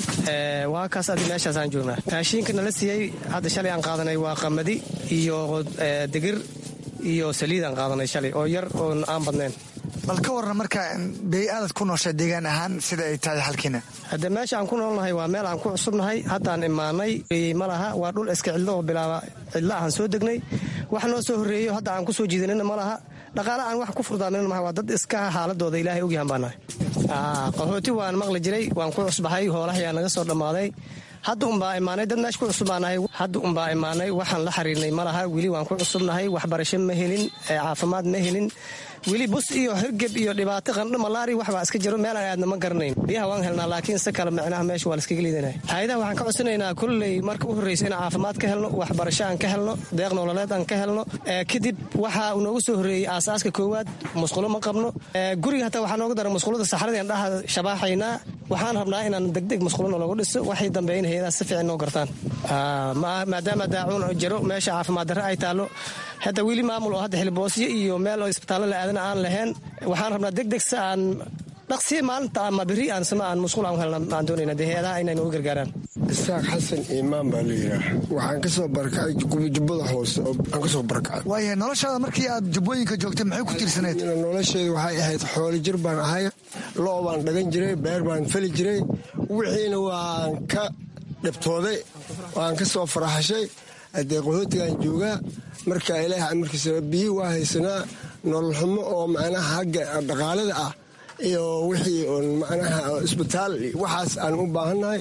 waa kaas adi meeshaasaan joognaa raashiinka nala siiyey hadda shalay aan qaadanay waa qamadi iyo digir iyo saliidaan qaadanay shalay oo yar oo aan badnayn bal ka warran marka bey-aadad ku nooshay deegaan ahaan sida ay tahay halkiina hadde meesha aan ku noolnahay waa meel aan ku cusubnahay haddaan imaanay ma laha waa dhul iska cidlo oo bilaaba cidla ahaan soo degnay wax noo soo horreeyo hadda aan ku soo jiidanina ma laha dhaqaale aan wax ku furdaamin maha waa dad iska xaaladooda ilaahay ogyahan baa nahay qaxooti waan maqli jiray waan ku cusbahay hoolahayaa naga soo dhammaaday hadda unbaa imaanay dad meesha ku cusubbaanahay hadda unbaa imaanay waxaan la xiriirnay ma laha weli waan ku cusubnahay waxbarasho ma helin caafimaad ma helin weli bus iyo hirgeb iyo dhibaato qandho malaari waxbaa iska jiro meel aan aadna ma garanayn biyaha waan helnaa laakiin si kale micnaha meesha waa laiskaga liidanaya hay-adaha waxaan ka codsanaynaa kulley marka u horreysa inaan caafimaad ka helno waxbarasho aan ka helno deeq nololeed aan ka helno kadib waxaa noogu soo horreeyey aasaaska koowaad musqulo ma qabno guriga hataa waxaa nooga daran musqulada saxradii aan dhaha shabaaxaynaa waxaan rabnaa inaan degdeg musqulona lagu dhiso waxay dambeeyin hay-adaha si fiican noo gartaan maadaama daacuun jiro meesha caafimaad darre ay taallo hadda weli maamul oo hadda xilboosyo iyo meel oo isbitaallo la aadana aan lahayn waxaan rabnaa degdeg si aan dhaqsiya maalinta ama beri aan sama aan musqul aan helna aan doonayna dee hay-adaha inay nooga gargaaraan isaaq xasan iimaan baa la yidhaah waxaan ka soo barakacay jubbada hoose aan ka soo barakacay waaya noloshaada markii aad jubbooyinka joogtay maxay ku tiirsanayd nolosheedu waxay ahayd xoolo jir baan ahay loo baan dhagan jiray beer baan fali jiray wixiina waan ka dhibtooday waan ka soo faraxashay haddee qaxootigaan joogaa marka ilaaha markiisa biyi waa haysanaa nolol xumo oo macnaha hagga dhaqaalada ah iyo wixii oon macnaha isbitaal waxaas aan u baahannahay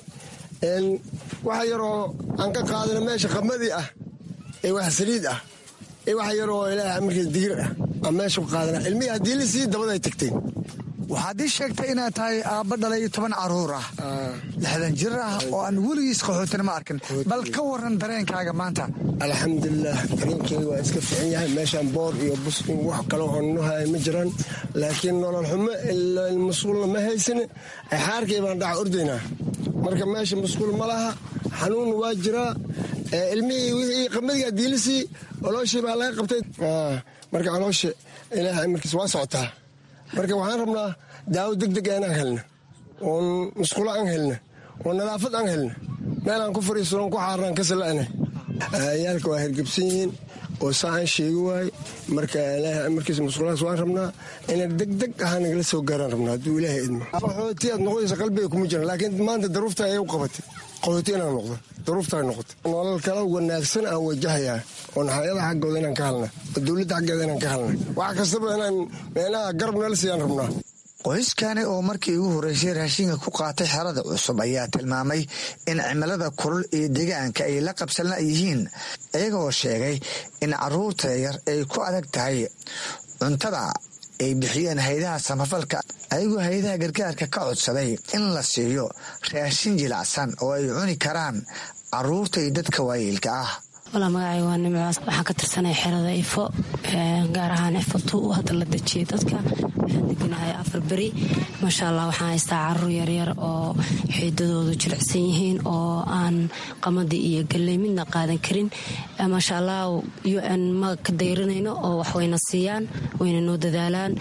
waxa yaroo aan ka qaadana meesha qamadii ah ee wax saliid ah ee wax yaroo ilaaha markiisa digir ah aan meesha ku qaadana ilmihii haddii la sii dabaday tagteen waxaad ii sheegtay inaad tahay aabba dhalay 10 caruur ah 60 jir ah oo aan weligiis qaxootina ma arkin bal ka waran dareenkaaga maanta alxamdulilah dareenkeyga waa iska fiican yahay meeshaan boor iyo bus wax kale oo nuhay ma jiraan laakiin nolol xumo masquulna ma haysane xaarkay baan dhaca ordaynaa marka meesha masquul ma laha xanuun waa jiraa ilmihii wixii qamadiga diilisii colooshii baa laga qabtay marka caloosha ilaahay markiis waa socotaa marka waxaan rabnaa daawo degdeg inaan helna oon musqulo aan helna oo nadaafad aan helna meel aan ku fariisanon ku xaarnaan ka sala'na yaalka waa hergebsan yihiin oo saa aan sheegi waaye marka ilaahay markiis musqulahaas waan rabnaa inay degdeg ahaa nagala soo gaaraan rabnaa hadduu ilaahay idmo qaxooti aad noqonaysa qalbiga kuma jiran laakiin maanta daruufta ayay u qabatay qaxooti inaan noqdo daruufta ay noqotay nolol kala wanaagsan aan wajahayaa oon hay-ada xaggooda inaan ka halna oo dowladda xaggeeda inaan ka halna wax kastaba inaan meelaha garab nala siiyaan rabnaa qoyskani oo markii ugu horreysay raashinka ku qaatay xerada cusub ayaa tilmaamay in cimilada kulul iyo deegaanka ay la qabsana yihiin iyagoo sheegay in carruurta yar ay ku adag tahay cuntada ay bixiyeen haydaha samafalka ayagoo haydaha gargaarka ka codsaday in la siiyo raashin jilacsan oo ay cuni karaan carruurta iyo dadka waayeelka ah walaa magacay waa nimcaas waxaan ka tirsanay xerada ifo gaar ahaan ifo tu hadda la dejiyay dadka waxaan deganahay 4 beri maasha allah waxaan haystaa carruur yaryar oo xiidadoodu jilicsan yihiin oo aan qamadi iyo galley midna qaadan karin maasha allah UN ma ka dayranayno oo wax wayna siiyaan wayna noo dadaalaan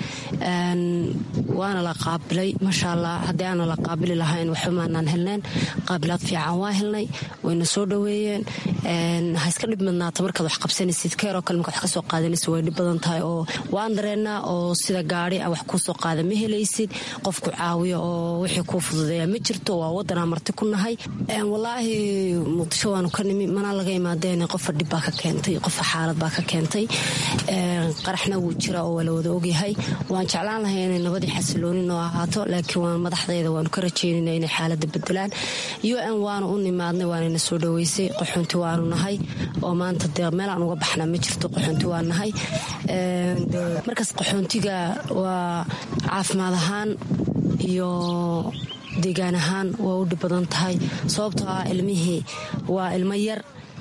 waana la qaabilay maasha allah haddii aan la qaabili lahayn waxba maanaan helneen qaabilaad fiican waa helnay wayna soo dhaweeyeen iska dhib madnaata markaad wax qabsanaysid keeroo kale markaad wax ka soo qaadanaysid way dhib badan tahay oo waan dareennaa oo sida gaari a wax kuu soo qaada ma helaysid qofku caawiyo oo wixii kuu fududeeya ma jirto waa waddanaa marti ku nahay wallaahi muqdisho waanu ka nimi manaa laga imaadeen qofa dhib baa ka keentay qofa xaalad baa ka keentay qaraxna wuu jira oo waa la wada ogyahay waan jeclaan lahay inay nabadii xasiloonin oo ahaato laakiin waan madaxdeeda waanu ka rajaynayna inay xaaladda bedelaan UN waanu u nimaadnay waanayna soo dhaweysay qaxoonti waanu nahay oo maanta dee meel aan uga baxnaa ma jirto qaxoonti waa nahay markaas qaxoontiga waa caafimaad ahaan iyo deegaan ahaan waa u dhib badan tahay sababtoo ah ilmihii waa ilmo yar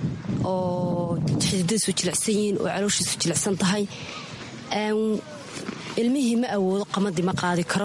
oo xididadiisu jilicsan yihiin oo calooshiisu jilicsan tahay ilmihii ma awoodo qamadii ma qaadi karo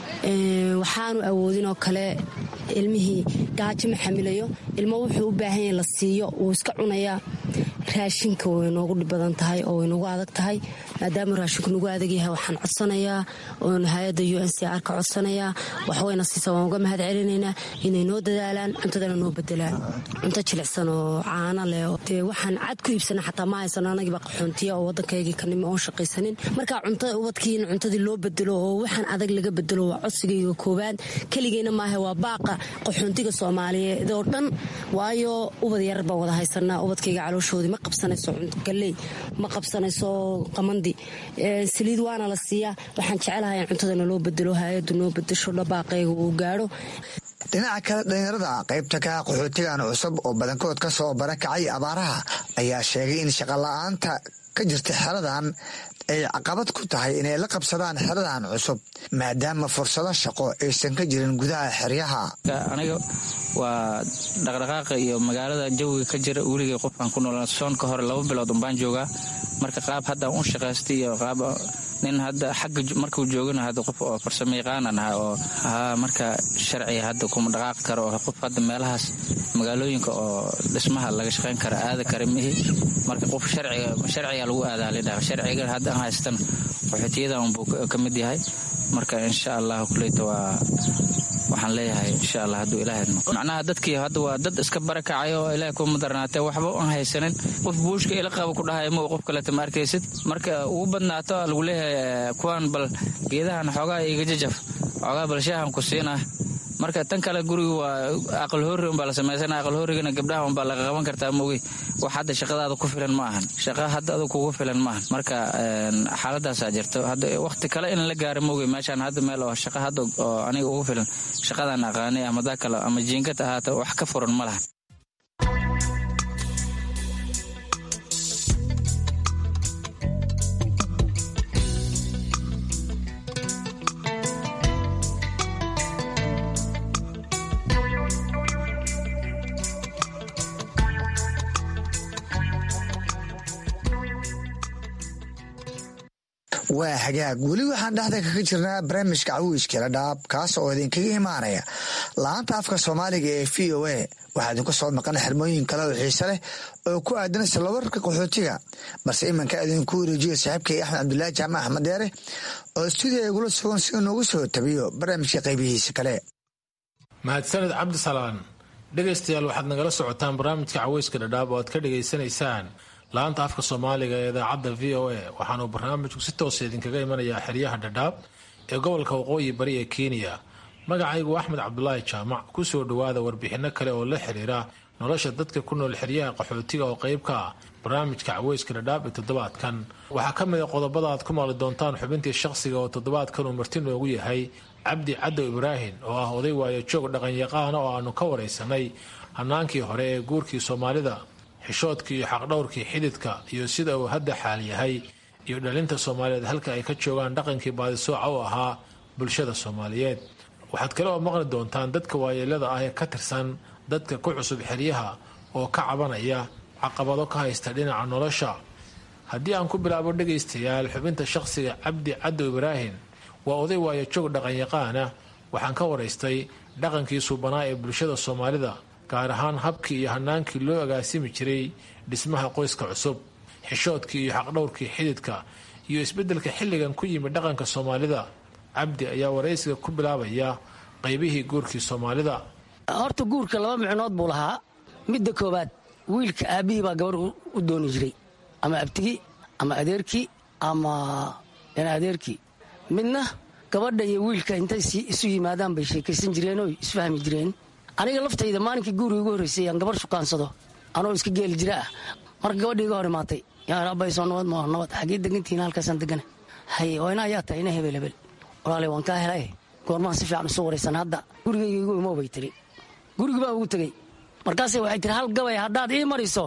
waxaanu awoodin oo kale ilmihii gaajo ma xamilayo ilmo wuxuu u baahan yahay la siiyo wuu iska cunayaa raashinka way noogu dhib badan tahay oo way noogu adag tahay maadaama raashinku nagu adag yahay waxaan codsanayaa oon hay-adda UNHCR ka codsanayaa waxwayna siisa waan uga mahad celinaynaa inay noo dadaalaan cuntadana noo bedelaan cunto jilicsan oo caano leh dee waxaan cad ku iibsana xataa ma haysano anagiiba qaxoontiya oo waddankaygii ka nimi oon shaqaysanin marka cuntada ubadkii in cuntadii loo bedelo oo waxaan adag laga bedelo waa codsigayga koowaad keligeyna maaha waa baaqa qaxoontiga soomaaliyeed oo dhan waayo ubad yar baan wada haysanaa ubadkayga calooshoodii ma qabsanayso galley ma qabsanayso qamandi saliid waana la siiyaa waxaan jecelahay in cuntadana loo bedelo hay-addu noo bedesho dhabaaqayga uu gaadho dhinaca kale dhallinyarada qaybta ka qaxootigan cusub oo badankood ka soo barakacay abaaraha ayaa sheegay in shaqola'aanta ka jirta xeradan ay caqabad ku tahay inay la qabsadaan xeradan cusub maadaama fursado shaqo aysan ka jirin gudaha xeryaha aniga waa dhaqdhaqaaqa iyo magaalada jawiga ka jira weligay qofkaan ku noolaa soonka hore 2 bilood unbaan joogaa marka qaab haddaan u shaqaystay iyo qaab nin hadda xagga markuu joogana hadda qof oo farsamo yaqaanan ahaa oo marka sharciga hadda kuma dhaqaaqi karo oo qof hadda meelahaas magaalooyinka oo dhismaha laga shaqayn kara aada kara mihi marka qof sharciga lagu aadaa lidhaa sharciga hadda aan haystan qaxootiyadan buu ka mid yahay marka insha allah kuleyta waxaan leeyahay insha allah hadduu ilaahay macnaha dadkii hadda waa dad iska barakacay oo ilaahay kuma darnaatee waxba aan haysanin qof buushka ila qaba ku dhahay ma qof kaleeta ma arkaysid marka ugu badnaato lagu leeyahay kuwaan bal geedahan xoogaa iga jajaf xoogaa bal shaahan ku siinaa marka tan kale guriga waa aqal horri unbaa la samaysana aqal horrigana gabdhaha unbaa laga qaban kartaa moogey wax hadda shaqadaada ku filan ma ahan shaqa hadda adu kugu filan ma ahan marka xaaladaasaa jirto hadda waqti kale in la gaaro moogey meeshaan hadda meel oo shaqa hadda oo aniga ugu filan shaqadaan aqaanay ama daa kale ama jiingad ahaata wax ka furan ma lahan waa hagaag weli waxaan dhexda kaga jirnaa barnaamijka cawiiska dhadhaab kaas oo idinkaga imaanaya laanta afka soomaaliga ee v o a waxaa idinku soo maqan xirmooyin kale oo xiise leh oo ku aadan islawarka qaxootiga balse imanka idinku wareejiyo saaxiibkay axmed cabdulaahi jaamac axmed deere oo stuudiga igula sugan si uu noogu soo tabiyo barnaamijka qaybihiisa kale. mahadsaned cabdisalaan. dhegaystayaal waxaad nagala socotaan barnaamijka caweyska dhadhaab oo aad ka dhegaysanaysaan laanta afka soomaaliga ee idaacadda v o a waxaanuu barnaamijku si toosa idinkaga imanayaa xeryaha dhadhaab ee gobolka waqooyi bari ee kenya. magacaygu axmed cabdulaahi jaamac. ku soo dhowaada warbixinno kale oo la xiriira nolosha dadka ku nool xeryaha qaxootiga oo qayb ka ah barnaamijka caweyska dhadhaab ee toddobaadkan. waxaa ka mid a qodobada aad ku maqli doontaan xubintii shaqsiga oo toddobaadkan uu marti noogu yahay cabdi cadow ibraahim oo ah oday waayo joog dhaqanyaqaana oo aanu ka waraysanay hanaankii hore ee guurkii soomaalida, xishoodkii iyo xaqdhowrkii xididka iyo sida uu hadda xaal yahay, iyo dhalinta soomaaliyeed halka ay ka joogaan dhaqankii baadisooca u ahaa bulshada soomaaliyeed. waxaad kale oo maqli doontaan dadka waayeelada ah ee ka tirsan dadka ku cusub xeryaha oo ka cabanaya caqabado ka haysta dhinaca nolosha. haddii aan ku bilaabo dhegaystayaal xubinta shaqsiga cabdi cadow ibraahim waa oday waayo joog dhaqanyaqaana. waxaan ka waraystay dhaqankii suubanaa ee bulshada soomaalida, gaar ahaan habkii iyo hanaankii loo agaasimi jiray dhismaha qoyska cusub, xishoodkii iyo xaqdhowrkii xididka iyo isbeddelka xilligan ku yimid dhaqanka soomaalida. cabdi ayaa waraysiga ku bilaabaya qaybihii guurkii soomaalida. horta guurka laba micnood buu lahaa. midda koowaad, wiilka aabbihii baa gabarh u dooni jiray, ama abtigii ama adeerkii ama adeerkii. midna gabadha iyo wiilka intay isu yimaadaan bay sheekaysan jireen oo isfahmi jireen. aniga laftayda maalinkii guuriga ugu horreysay aan gabarh shukaansado anoo iska geeli jira ah, marka gabadhii iga hor imaatay, yaa abbaysoo nabad ma nabad, xaggee degantihiin? halkaasaan degana. haye waa ina ayaa tahay ina hebel hebel. walaale waan kaa helay, goormaan si fiican isu waraysan hadda gurigayga igu imo bay tiri. gurigi baan ugu tegey, markaase waxay tiri hal gabay haddaad ii mariso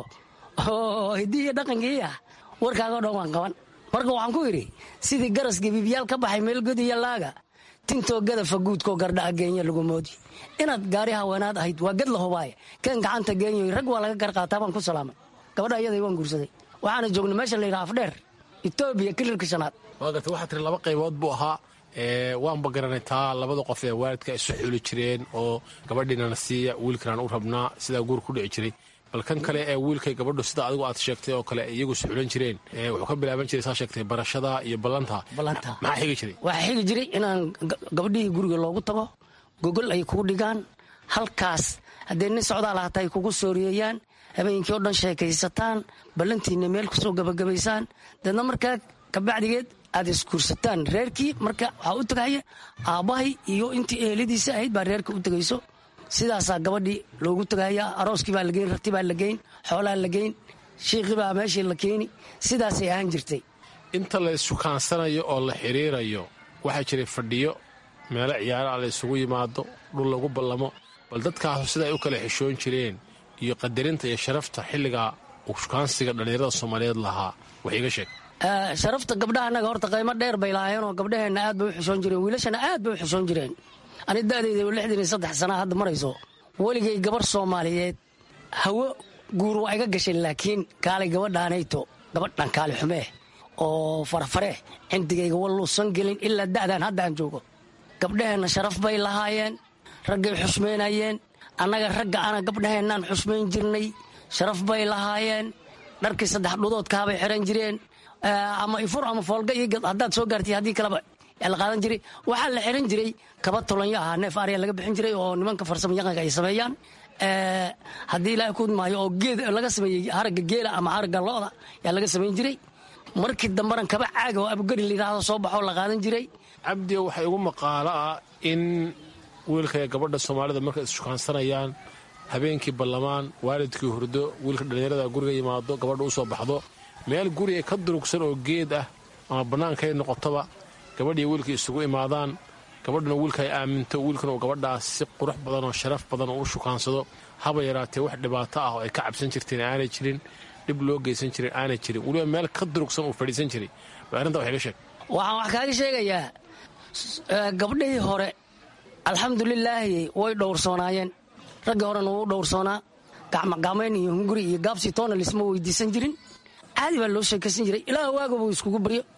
oo hiddii iyo dhaqankii ah warkaaga dhan waan qaban. marka waxaan ku idhi sidii garaska biibyaal ka baxay meel god iyo laaga, tintoo gadafa guudkoo gardhaca geenya lagu moodi. inaad gaari haweenaad ahayd waa gad la hubaaye, kan gacanta geenyoy rag waa laga garqaataa baan ku salaamay. gabadha iyaday waan guursaday, waxaana joognay meesha la yidhaha afdheer etoobiya kilirka shanaad. waa garta waxaa tiri laba qaybood buu ahaa. waanba garanay taa labada qof ee waalidka isu xuli jireen oo gabadhiinana siiya wiilkanaan u rabnaa, sidaa guur ku dhici jiray. bal kan kale ee wiilkay gabadhu sida adigu aad sheegtay oo kale iyagu is xulan jireen, wuxuu ka bilaaban jiray saa sheegtay barashada iyo ballanta. maxaa xigi jiray? waxaa xigi jiray inaan gabadhihii guriga loogu tago, gogol ay kugu dhigaan, halkaas haddee nin socdaal ahata ay kugu sooriyeeyaan, habeenkii oo dhan sheekaysataan, ballantiinna meel kusoo gabagabaysaan, deedna markaa kabacdigeed aad isguursataan. reerkii marka waxaa u tagahaya aabbahay iyo intii eheladiisa ahayd baa reerka u tegayso. sidaasaa gabadhii loogu tagahaya. arooskii baa lageyn, rarti baa la geyn, xoolaa la geyn, shiiqii baa meeshii la keeni. sidaasay ahaan jirtay. inta la issukaansanayo oo la xiriirayo waxaa jiray fadhiyo, meelo ciyaaraha la isugu yimaado, dhul lagu ballamo. bal dadkaasu sida ay u kala xishoon jireen iyo qadarinta iyo sharafta xilliga uu shukaansiga dhallinyarada soomaaliyeed lahaa wax iga sheeg. sharafta gabdhaha annaga horta qaymo dheer bay lahaayeenoo gabdhaheenna aad bay u xishoon jireen, wiilashana aad bay u xishoon jireen. ani da'dayda 63 sana hadda marayso, weligay gabar soomaaliyeed hawo guur waa iga gashay, laakiin kaalay gabadhaanayto gabadhan kaali xumee oo farfare cindigayga walluusan gelin ilaa da'daan hadda aan joogo. gabdhaheenna sharaf bay lahaayeen, raggay xushmaynayeen. annaga ragga ana gabdhaheennaan xushmayn jirnay, sharaf bay lahaayeen. dharkii 3 dhudoodkaabay xiran jireen, ama ifur ama foolga iyo gad haddaad soo gaartay haddii kaleba la qaadan jiray. waxaa la xiran jiray kaba tolonyo ahaa, neef arya laga bixin jiray oo nimanka farsamo yaqanka ay sameeyaan. haddii ilaahay ku maayo oo geed laga sameeyey haragga geela ama haragga lo'da yaa laga samayn jiray. markii dambena kaba caaga oo abugari layidhaahdo soo baxoo la qaadan jiray. cabdiga waxaa igu maqaalo ah in wiilka ee gabadha soomaalida markay isshukaansanayaan habeenkii ballamaan, waalidkii hurdo, wiilka dhallinyarada guriga yimaado, gabadha u soo baxdo meel guri ka durugsan oo geed ah ama bannaankay noqotoba, gabadhiiyo wiilkii isugu imaadaan, gabadhuna wiilka ay aaminto, wiilkuna uu gabadhaas si qurux badan oo sharaf badan oo u shukaansado. haba yaraatee wax dhibaato ah oo ay ka cabsan jirteen aanay jirin, dhib loo geysan jirin aanay jirin, weliba meel ka durugsan uu fadhiisan jiray. arrinta wax iga sheeg. waxaan wax kaaga sheegayaa gabdhihii hore alxamdulilaahi way dhowrsoonaayeen. raggii horena wuu dhowrsoonaa, gacmagacmayn iyo hunguri iyo gaabsi toona lisma weydiisan jirin, caadi baa loo sheekaysan jiray. ilaah waaga buu iskugu baryo,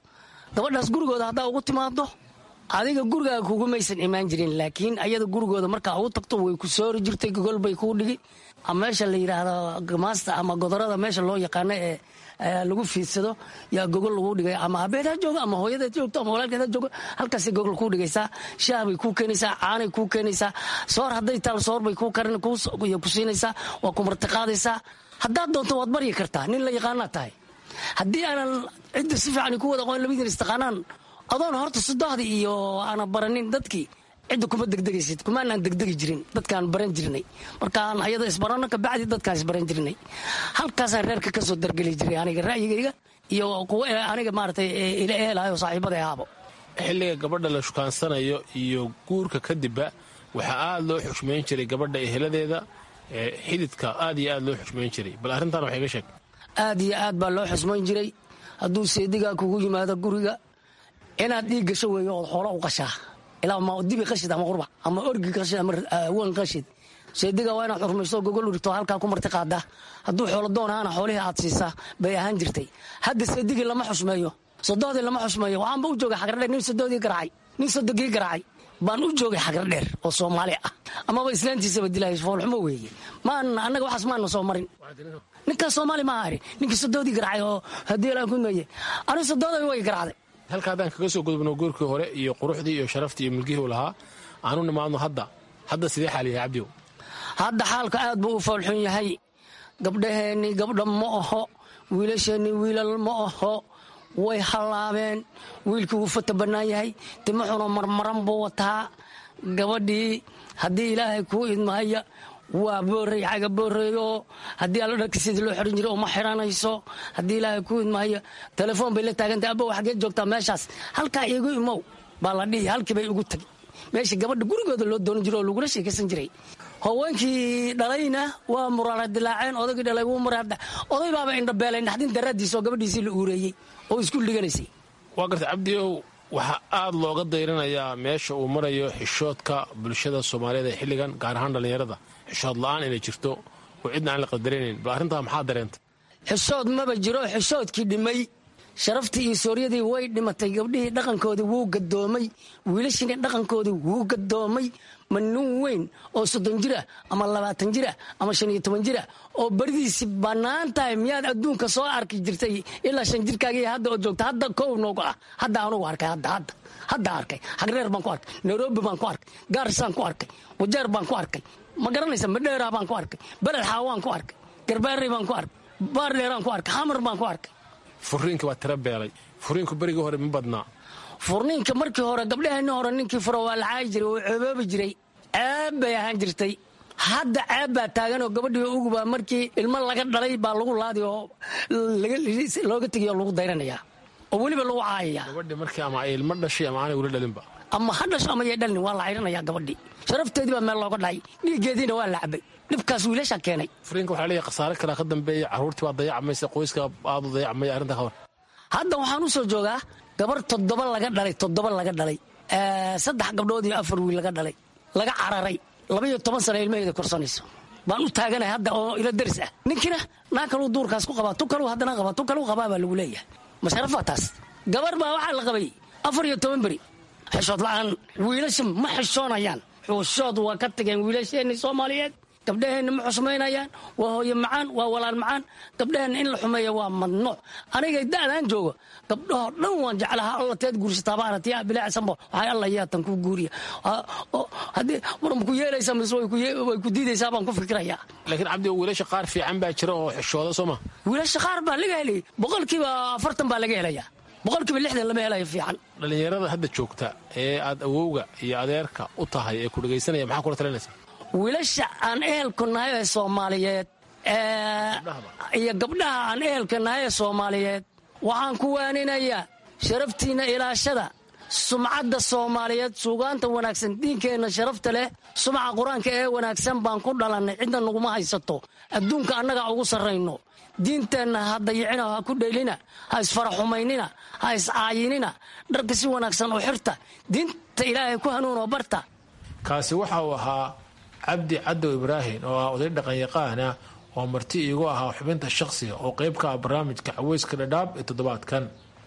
gabadhaas gurigooda haddaa ugu timaado adiga gurigaaga kugumaysan imaan jirin laakiin ayada gurigooda markaa ugu tagto way ku soori jirtay gogol bay kuu dhigi ama meesha la yidhaahdo gamaasta ama godorada meesha loo yaqaano ee lagu fiidsado yaa gogol lagu dhigay ama abeed ha joogo ama hooyadeed joogto ama walaalkeed ha joogo halkaasay gogol kuu dhigaysaa shaah bay kuu keenaysaa caanay kuu keenaysaa soor hadday taal soor bay kuu karin ku siinaysaa waa ku martiqaadaysaa haddaad doonto waad baryi kartaa nin la yaqaanaa tahay haddii aanan cidda si fiican ku wada aqoon labadiin istaqaanaan adoon horta sudohda iyo aana baranin dadkii cidda kuma degdegaysid kumaanaan degdegi jirin dadkaan baran jirnay markaan ayada isbarano kabacdi dadkaan isbaran jirnay halkaasaan reerka ka soo dargeli jiray aniga ra'yigayga iyo kuwa aniga maaragtay ila ehelaayo saaxiibada ahaabo xilliga gabadha la shukaansanayo iyo guurka kadibba waxaa aad loo xushmayn jiray gabadha eheladeeda xididka aad iyo aad loo xushmayn jiray bal arrintaan waxay ga sheeg aad iyo aad baa loo xusmayn jiray hadduu seedigaa kugu yimaado guriga inaad dhiig gasho weeyo ood xoolo u qashaa ilaa ma dibi qashid ama qurbac ama orgi qashid ama wan qashid seediga waa inaad xurmayso gogol urigto halkaa ku marti qaada hadduu xoolo doonaana xoolihii aad siisaa bay ahaan jirtay hadda seedigii lama xusmeeyo sodohdii lama xusmeeyo waxaanba u joogay xagardheer nin sodohdii garaacay nin sodogii garaacay baan u joogay xagardheer oo soomaali ah amaba islaantiisaba dilaayo foolxumo weeye annaga waxaas maana soo marin ninkaas soomaali ma aharin ninkii sodohdii garaacay oo haddii ilaa kumeeye anigu sodooda way garaacday halka haddaan kaga soo gudubno guurkii hore iyo quruxdii iyo sharaftii iyo milgihii u lahaa aanu nimaadno hadda sidee xaal yahay cabdiw hadda xaalka aad buu u foolxun yahay gabdhaheennii gabdha ma aho wiilasheennii wiilal ma aho way hallaabeen wiilkii wuu fata bannaan yahay timuxuna marmaran buu wataa gabadhii haddii ilaahay kuu idmahaya waa boorey xaga booreeyo haddii alla dharka sidii loo xiran jiray uma xiranayso haddii ilaahay kuu idmahaya telefoon bay la taagantay abba xaggee joogtaa meeshaas halkaa iigu imow baa la dhihi halkii bay ugu tagi meesha gabadha gurigooda loo doonan jiro oo lagula sheekaysan jiray haweenkii dhalayna waa muraara dilaaceen odaygii dhalay wuu muraar oday baaba indhabeelay naxdin daraaddiisa oo gabadhiisii la uureeyey oo isku dhiganaysay waa garta cabdiow waxaa aad looga dayranayaa meesha uu marayo xishoodka bulshada soomaaliyeed ee xilligan gaar ahaan dhallinyarada xishood la'aan inay jirto oo cidna aan la qadaraynayn bal arrintaa maxaa dareentay xishood maba jiro xishoodkii dhimay sharaftii iyo sooryadii way dhimatay gabdhihii dhaqankoodii wuu gadoomay wiilashiina dhaqankoodii wuu gadoomay ma nin weyn oo 30 jira ama 20 jira ama 15 jira oo baridiisi bannaan tahay miyaad adduunka soo arki jirtay ilaa 5 jirkaaga hadda oo joogta hadda koow noogu ah hadda anugu arkay hadda arkay xagreer baan ku arkay nairobi baan ku arkay gaarisaan ku arkay wajeer baan ku arkay ma garanaysa madheera baan ku arkay beled xaawaan ku arkay garbaarey baan ku arkay baardheeraan ku arkay xamar baan ku arkay furiinka waa tira beelay furiinku berigii hore ma badnaa furniinka markii hore gabdhaheenni hore ninkii furo waa la caayi jiray oo ceeboobi jiray ceeb bay ahaan jirtay hadda ceeb baa taagan oo gabadhii ugubaa markii ilmo laga dhalay baa lagu laadi oo looga tegiyo lagu dayranayaa oo weliba lagu caayaya gabadhii markii ama ay ilmo dhashay ama aanay weli dhalinba ama ha dhasho ama yay dhalin waa la cayranayaa gabadhii sharafteedii baa meel looga dhacay dhiiggeediina waa la cabay dhibkaas wiilasha keenay furiinka waxaa leeyahay khasaare kalaa ka dambeeya carruurtii baa dayacmaysa qoyska aad u dayacmaya arrinta ka hor hadda waxaan u soo joogaa gabar 7 laga dhalay 3 gabdhood iyo 4 wiil laga dhalay laga cararay 12 sano ilmaheeda korsanayso baan u taaganahay hadda oo ila daris ah ninkina naa kaluu duurkaas ku qabaa tu kaluu haddana qabaa tu kaluu qabaa baa lagu leeyahay masharafaa taas gabar baa waxaa la qabay 14 beri xishood la'aan wiilasha ma xishoonayaan xishood waa ka tageen wiilasheenni Soomaaliyeed gabdhaheenna ma xusmaynayaan waa hooyo macaan waa walaal macaan gabdhaheenna in la xumeeyo waa madnuuc aniga da'daan joogo gabdhaho dhan waan jeclahaa alla teed guursataabaan tiyaa bilaacsanbo waxay alla yaatan ku guuriya haddii waran ku yeelaysaa mise way ku diidaysaa baan ku fikirayaa laakiin cabdi wiilasha qaar fiican baa jira oo xishooda sooma wiilasha qaar baa laga helay 40% baa laga helayaa 60% lama helayo fiican dhalinyarada hadda joogta ee aad awowga iyo adeerka u tahay ee ku dhagaysanaya maxaa kula talinaysaa wiilasha aan ehelku nahay ee Soomaaliyeed iyo gabdhaha aan ehelka nahay ee Soomaaliyeed waxaan ku waaninayaa sharaftiina ilaashada sumcadda Soomaaliyeed suugaanta wanaagsan diinkeena sharafta leh sumca quraanka ee wanaagsan baan ku dhalanay cidna naguma haysato adduunka annaga ugu sarreyno diinteenna ha dayicina ha ku dheelina ha isfaraxumaynina ha iscaayinina dharka si wanaagsan u xirta diinta ilaahay ku hanuun oo barta kaasi waxa uu ahaa cabdi cadow ibraahim oo ah oday dhaqan yaqaan ah oo marti iigu ahaa xubinta shakhsiga oo qayb ka ah barnaamijka caweyska dhadhaab ee toddobaadkan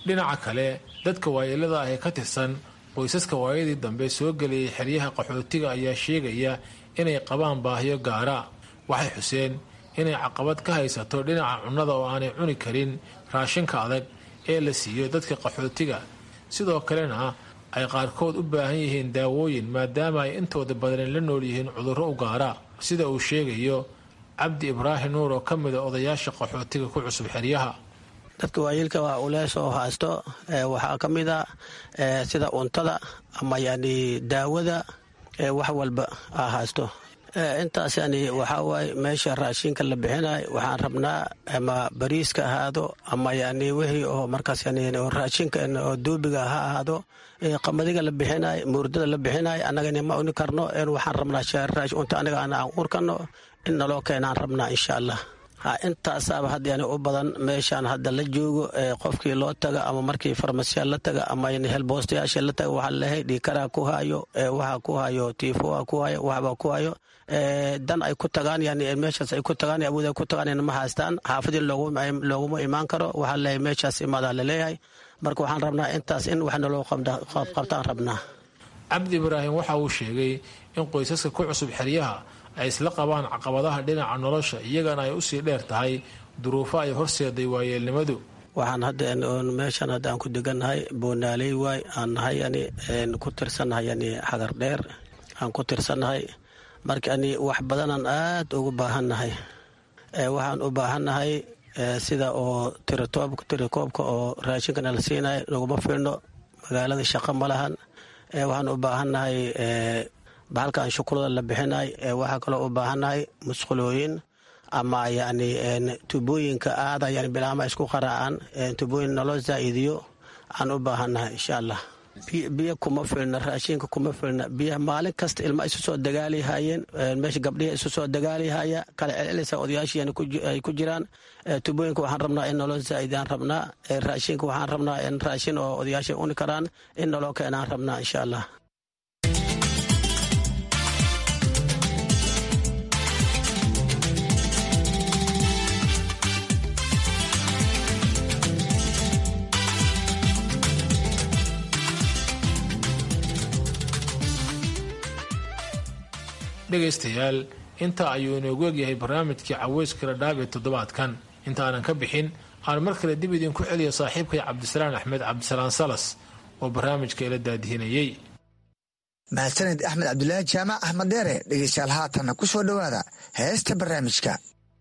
dhinaca kale dadka waayeelada ah ee ka tirsan qoysaska waayadii dambe soo gelayay xeryaha qaxootiga ayaa sheegaya inay qabaan baahiyo gaara. waxay xuseen inay caqabad ka haysato dhinaca cunnada oo aanay cuni karin raashinka adag ee la siiyo dadka qaxootiga, sidoo kalena ay qaarkood u baahan yihiin daawooyin maadaama ay intooda badan la nool yihiin cudurro u gaara, sida uu sheegayo cabdi ibraahim nuur oo ka mida odayaasha qaxootiga ku cusub xeryaha. dadka waayeelka waa ulees oo haysto waxaa ka mid a sida cuntada ama yani daawada wax walba haysto. intaas yani waxaa waaye meesha raashinka la bixinayo waxaan rabnaa ama bariiska ahaado ama yani wixii oo markaas yani raashinka oo duubiga ha ahaado, qamadiga la bixinayo, muurdada la bixinayo annagana ma uni karno. waxaan rabnaa unta aniga aan urkano in naloo keenaan rabnaa insha allah. intaasaaba hadda yani u badan meeshaan hadda la joogo. qofkii loo taga ama markii farmasiya la taga ama helboostayaasha la taga waxaa leehay dhiikaraa ku hayo, waxaa ku hayo tiifoa ku hayo, waxbaa ku hayo. dan ay ku tagaan yani meeshaas ay ku tagaan awood ay ku tagaan ma haystaan. xaafadii looguma imaan karo. waxaa leeyahay meeshaas imaadaa laleeyahay. marka waxaan rabnaa intaas in wax naloo qabtaan rabnaa. cabdi ibraahim waxa uu sheegay in qoysaska ku cusub xeryaha ay isla qabaan caqabadaha dhinaca nolosha, iyagana ay usii dheer tahay duruufo ay horseeday waayeelnimadu. waxaan hadda meeshaan hadda aan ku degannahay boonaaley waay aan nahay yani ku tirsannahay yani xagar dheer aan ku tirsannahay. marka ani wax badanaan aad ugu baahannahay. waxaan u baahannahay sida oo tirikoobka oo raashinkana la siinayo naguma fiirno. magaalada shaqo ma lahan. waxaan u baahannahay bahalkan shukulada la bixinay. waxaa kaloo u baahannahay musqulooyin ama yani tubooyinka aada yani bilaama isku qaraacaan, tubooyin naloo zaa'idiyo aan u baahannahay insha allah. biyo kuma filna, raashinka kuma filna. biyaha maalin kasta ilma isu soo dagaalihayeen, meesha gabdhihi isu soo dagaalihaya kala celcelisa odayaashii ay ku jiraan. tubooyinka waxaan rabnaa in naloo zaa'idaan rabnaa. raashinka waxaan rabnaa in raashin oo odayaasha uni karaan in naloo keenaan rabnaa insha allah. dhegaystayaal intaa ayuu inoogu egyahay barnaamijkii caweyska dhadhaab ee toddobaadkan. intaanan ka bixin aan mar kale dib idinku celiyo saaxiibkay cabdisalaan axmed cabdisalaan salas oo barnaamijka ila daadihinayey. mahadsanid axmed cabdulaahi jaamac axmed deere. dhegaystayaal haatanna ku soo dhowaada heesta barnaamijka.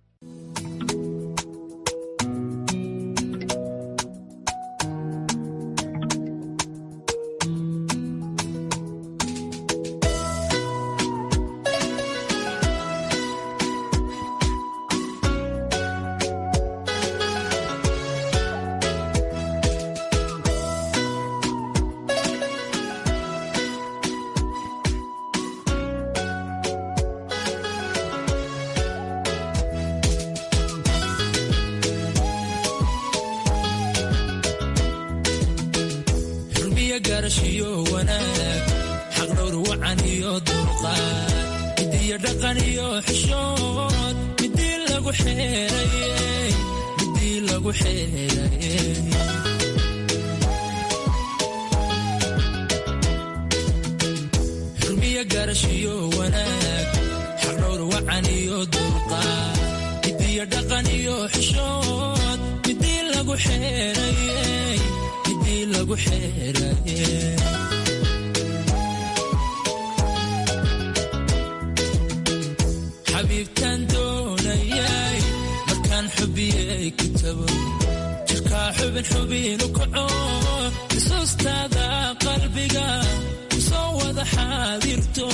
xabiibtaan doonayay markaan xubiyey kitabo jirkaa xubin xubinu kaco xusuustaada qalbiga kusoo wada xaadirto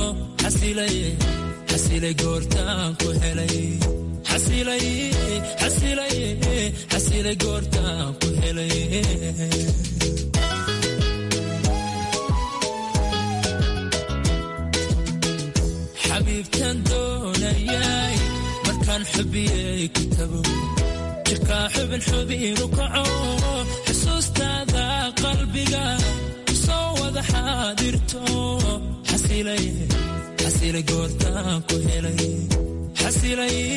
xasilay goortaan ku helay xasilay goortaan ku helay xabiibtaan doonayay markaan xubiyey kitabo jirkaa xubin xubinu kaco xusuustaada qalbiga kusoo wada xaadirto xasilay goortaan ku helay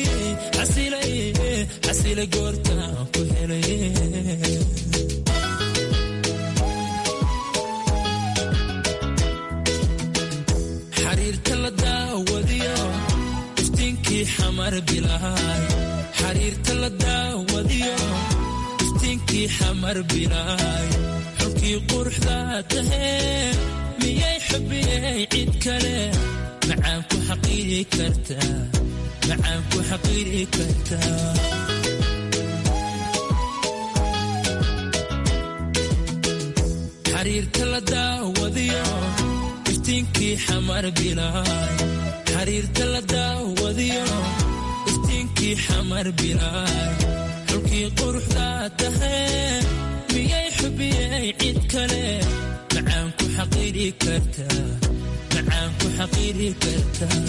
xasilay goortaan ku helay xamar bilaay xariirta la daawadiyo iftiinkii xamar bilaay xulkii quruxda tahee miyay xubiyey cid kale macaan ku xaqiiri kartaa macaan ku xaqiiri kartaa xariirta la daawadiyo iftiinkii xamar bilaay xariirta la daawadiyo iftiinkii xamar bilaay xulkii quruxda tahee miyay xubiyey cid kale macaan ku xaqiiri kartaa macaan ku xaqiiri kartaa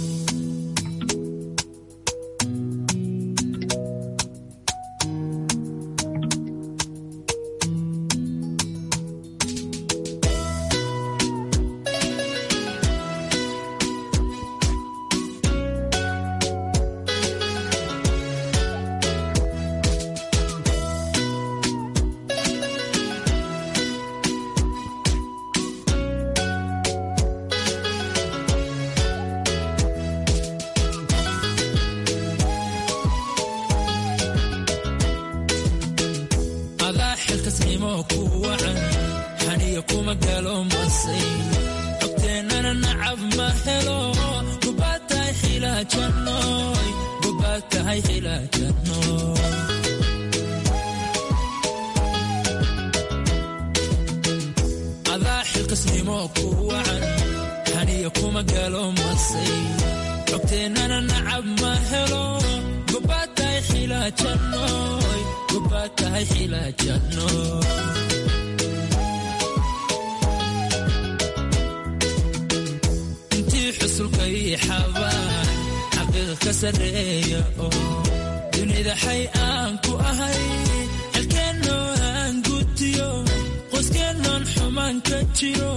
intii xusulkay xabaan xaqiiq ka sareeya oo dunida xay aan ku ahay halkeennoo aan gutiyo qoyskeenoon xumaan ka jiro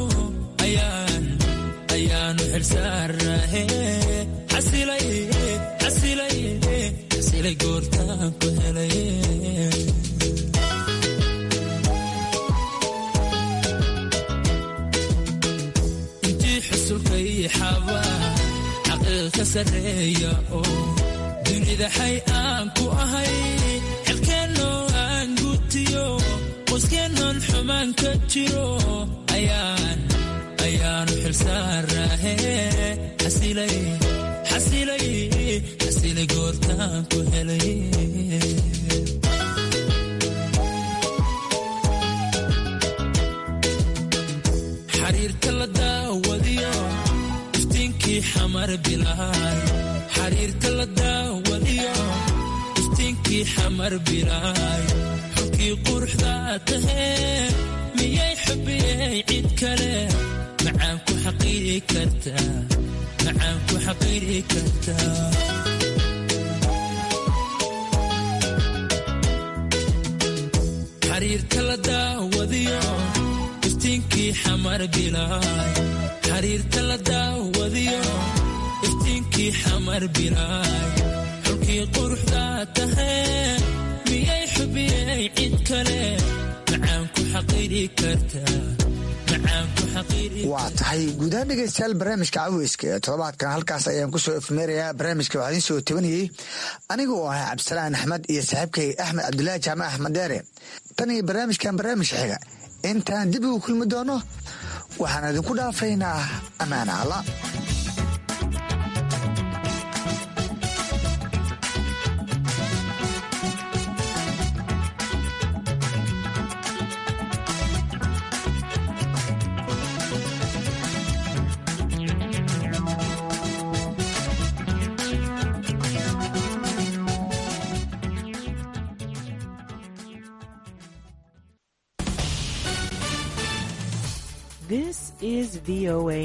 ayaanu xilsaarahe xasilay goortaan ku helay xusulkay xabaa xaqiiq ka sareeya oo dunida xay aan ku ahay xilkeennoo aan gutiyo qoyskeenoon xumaan ka jiro ayaanu xilsaarahe xasilay goortaan ku helay xariirta la daawadiyo iftiinkii xamar bilaay xariirta la daawadiyo iftiinkii xamar bilaay xulkii quruxda tahee miyay xubiyey cid kale macaan ku xaqiiri kartaa macaan ku xaqiiri kartaa xariirta la daawadiyo iftiinkii xamar bilaay xariirta la daawadiyo iftiinkii xamar bilaay xulkii quruxda tahee miyay xubiyey cid kale macaan ku xaqiiri kartaa waa tahay guudahaan dhegeystayaal barnaamijka caweyska ee toddobaadkan halkaas ayaan kusoo efmeerayaa barnaamijka waxaa idiin soo tabanayey aniga oo ahaa cabdisalaan axmed iyo saaxiibkay axmed cabdulaahi jaamac axmed deere tan iyo barnaamijkan barnaamij xiga intaan dib ugu kulmi doono waxaan idinku dhaafaynaa ammaana alla This is VOA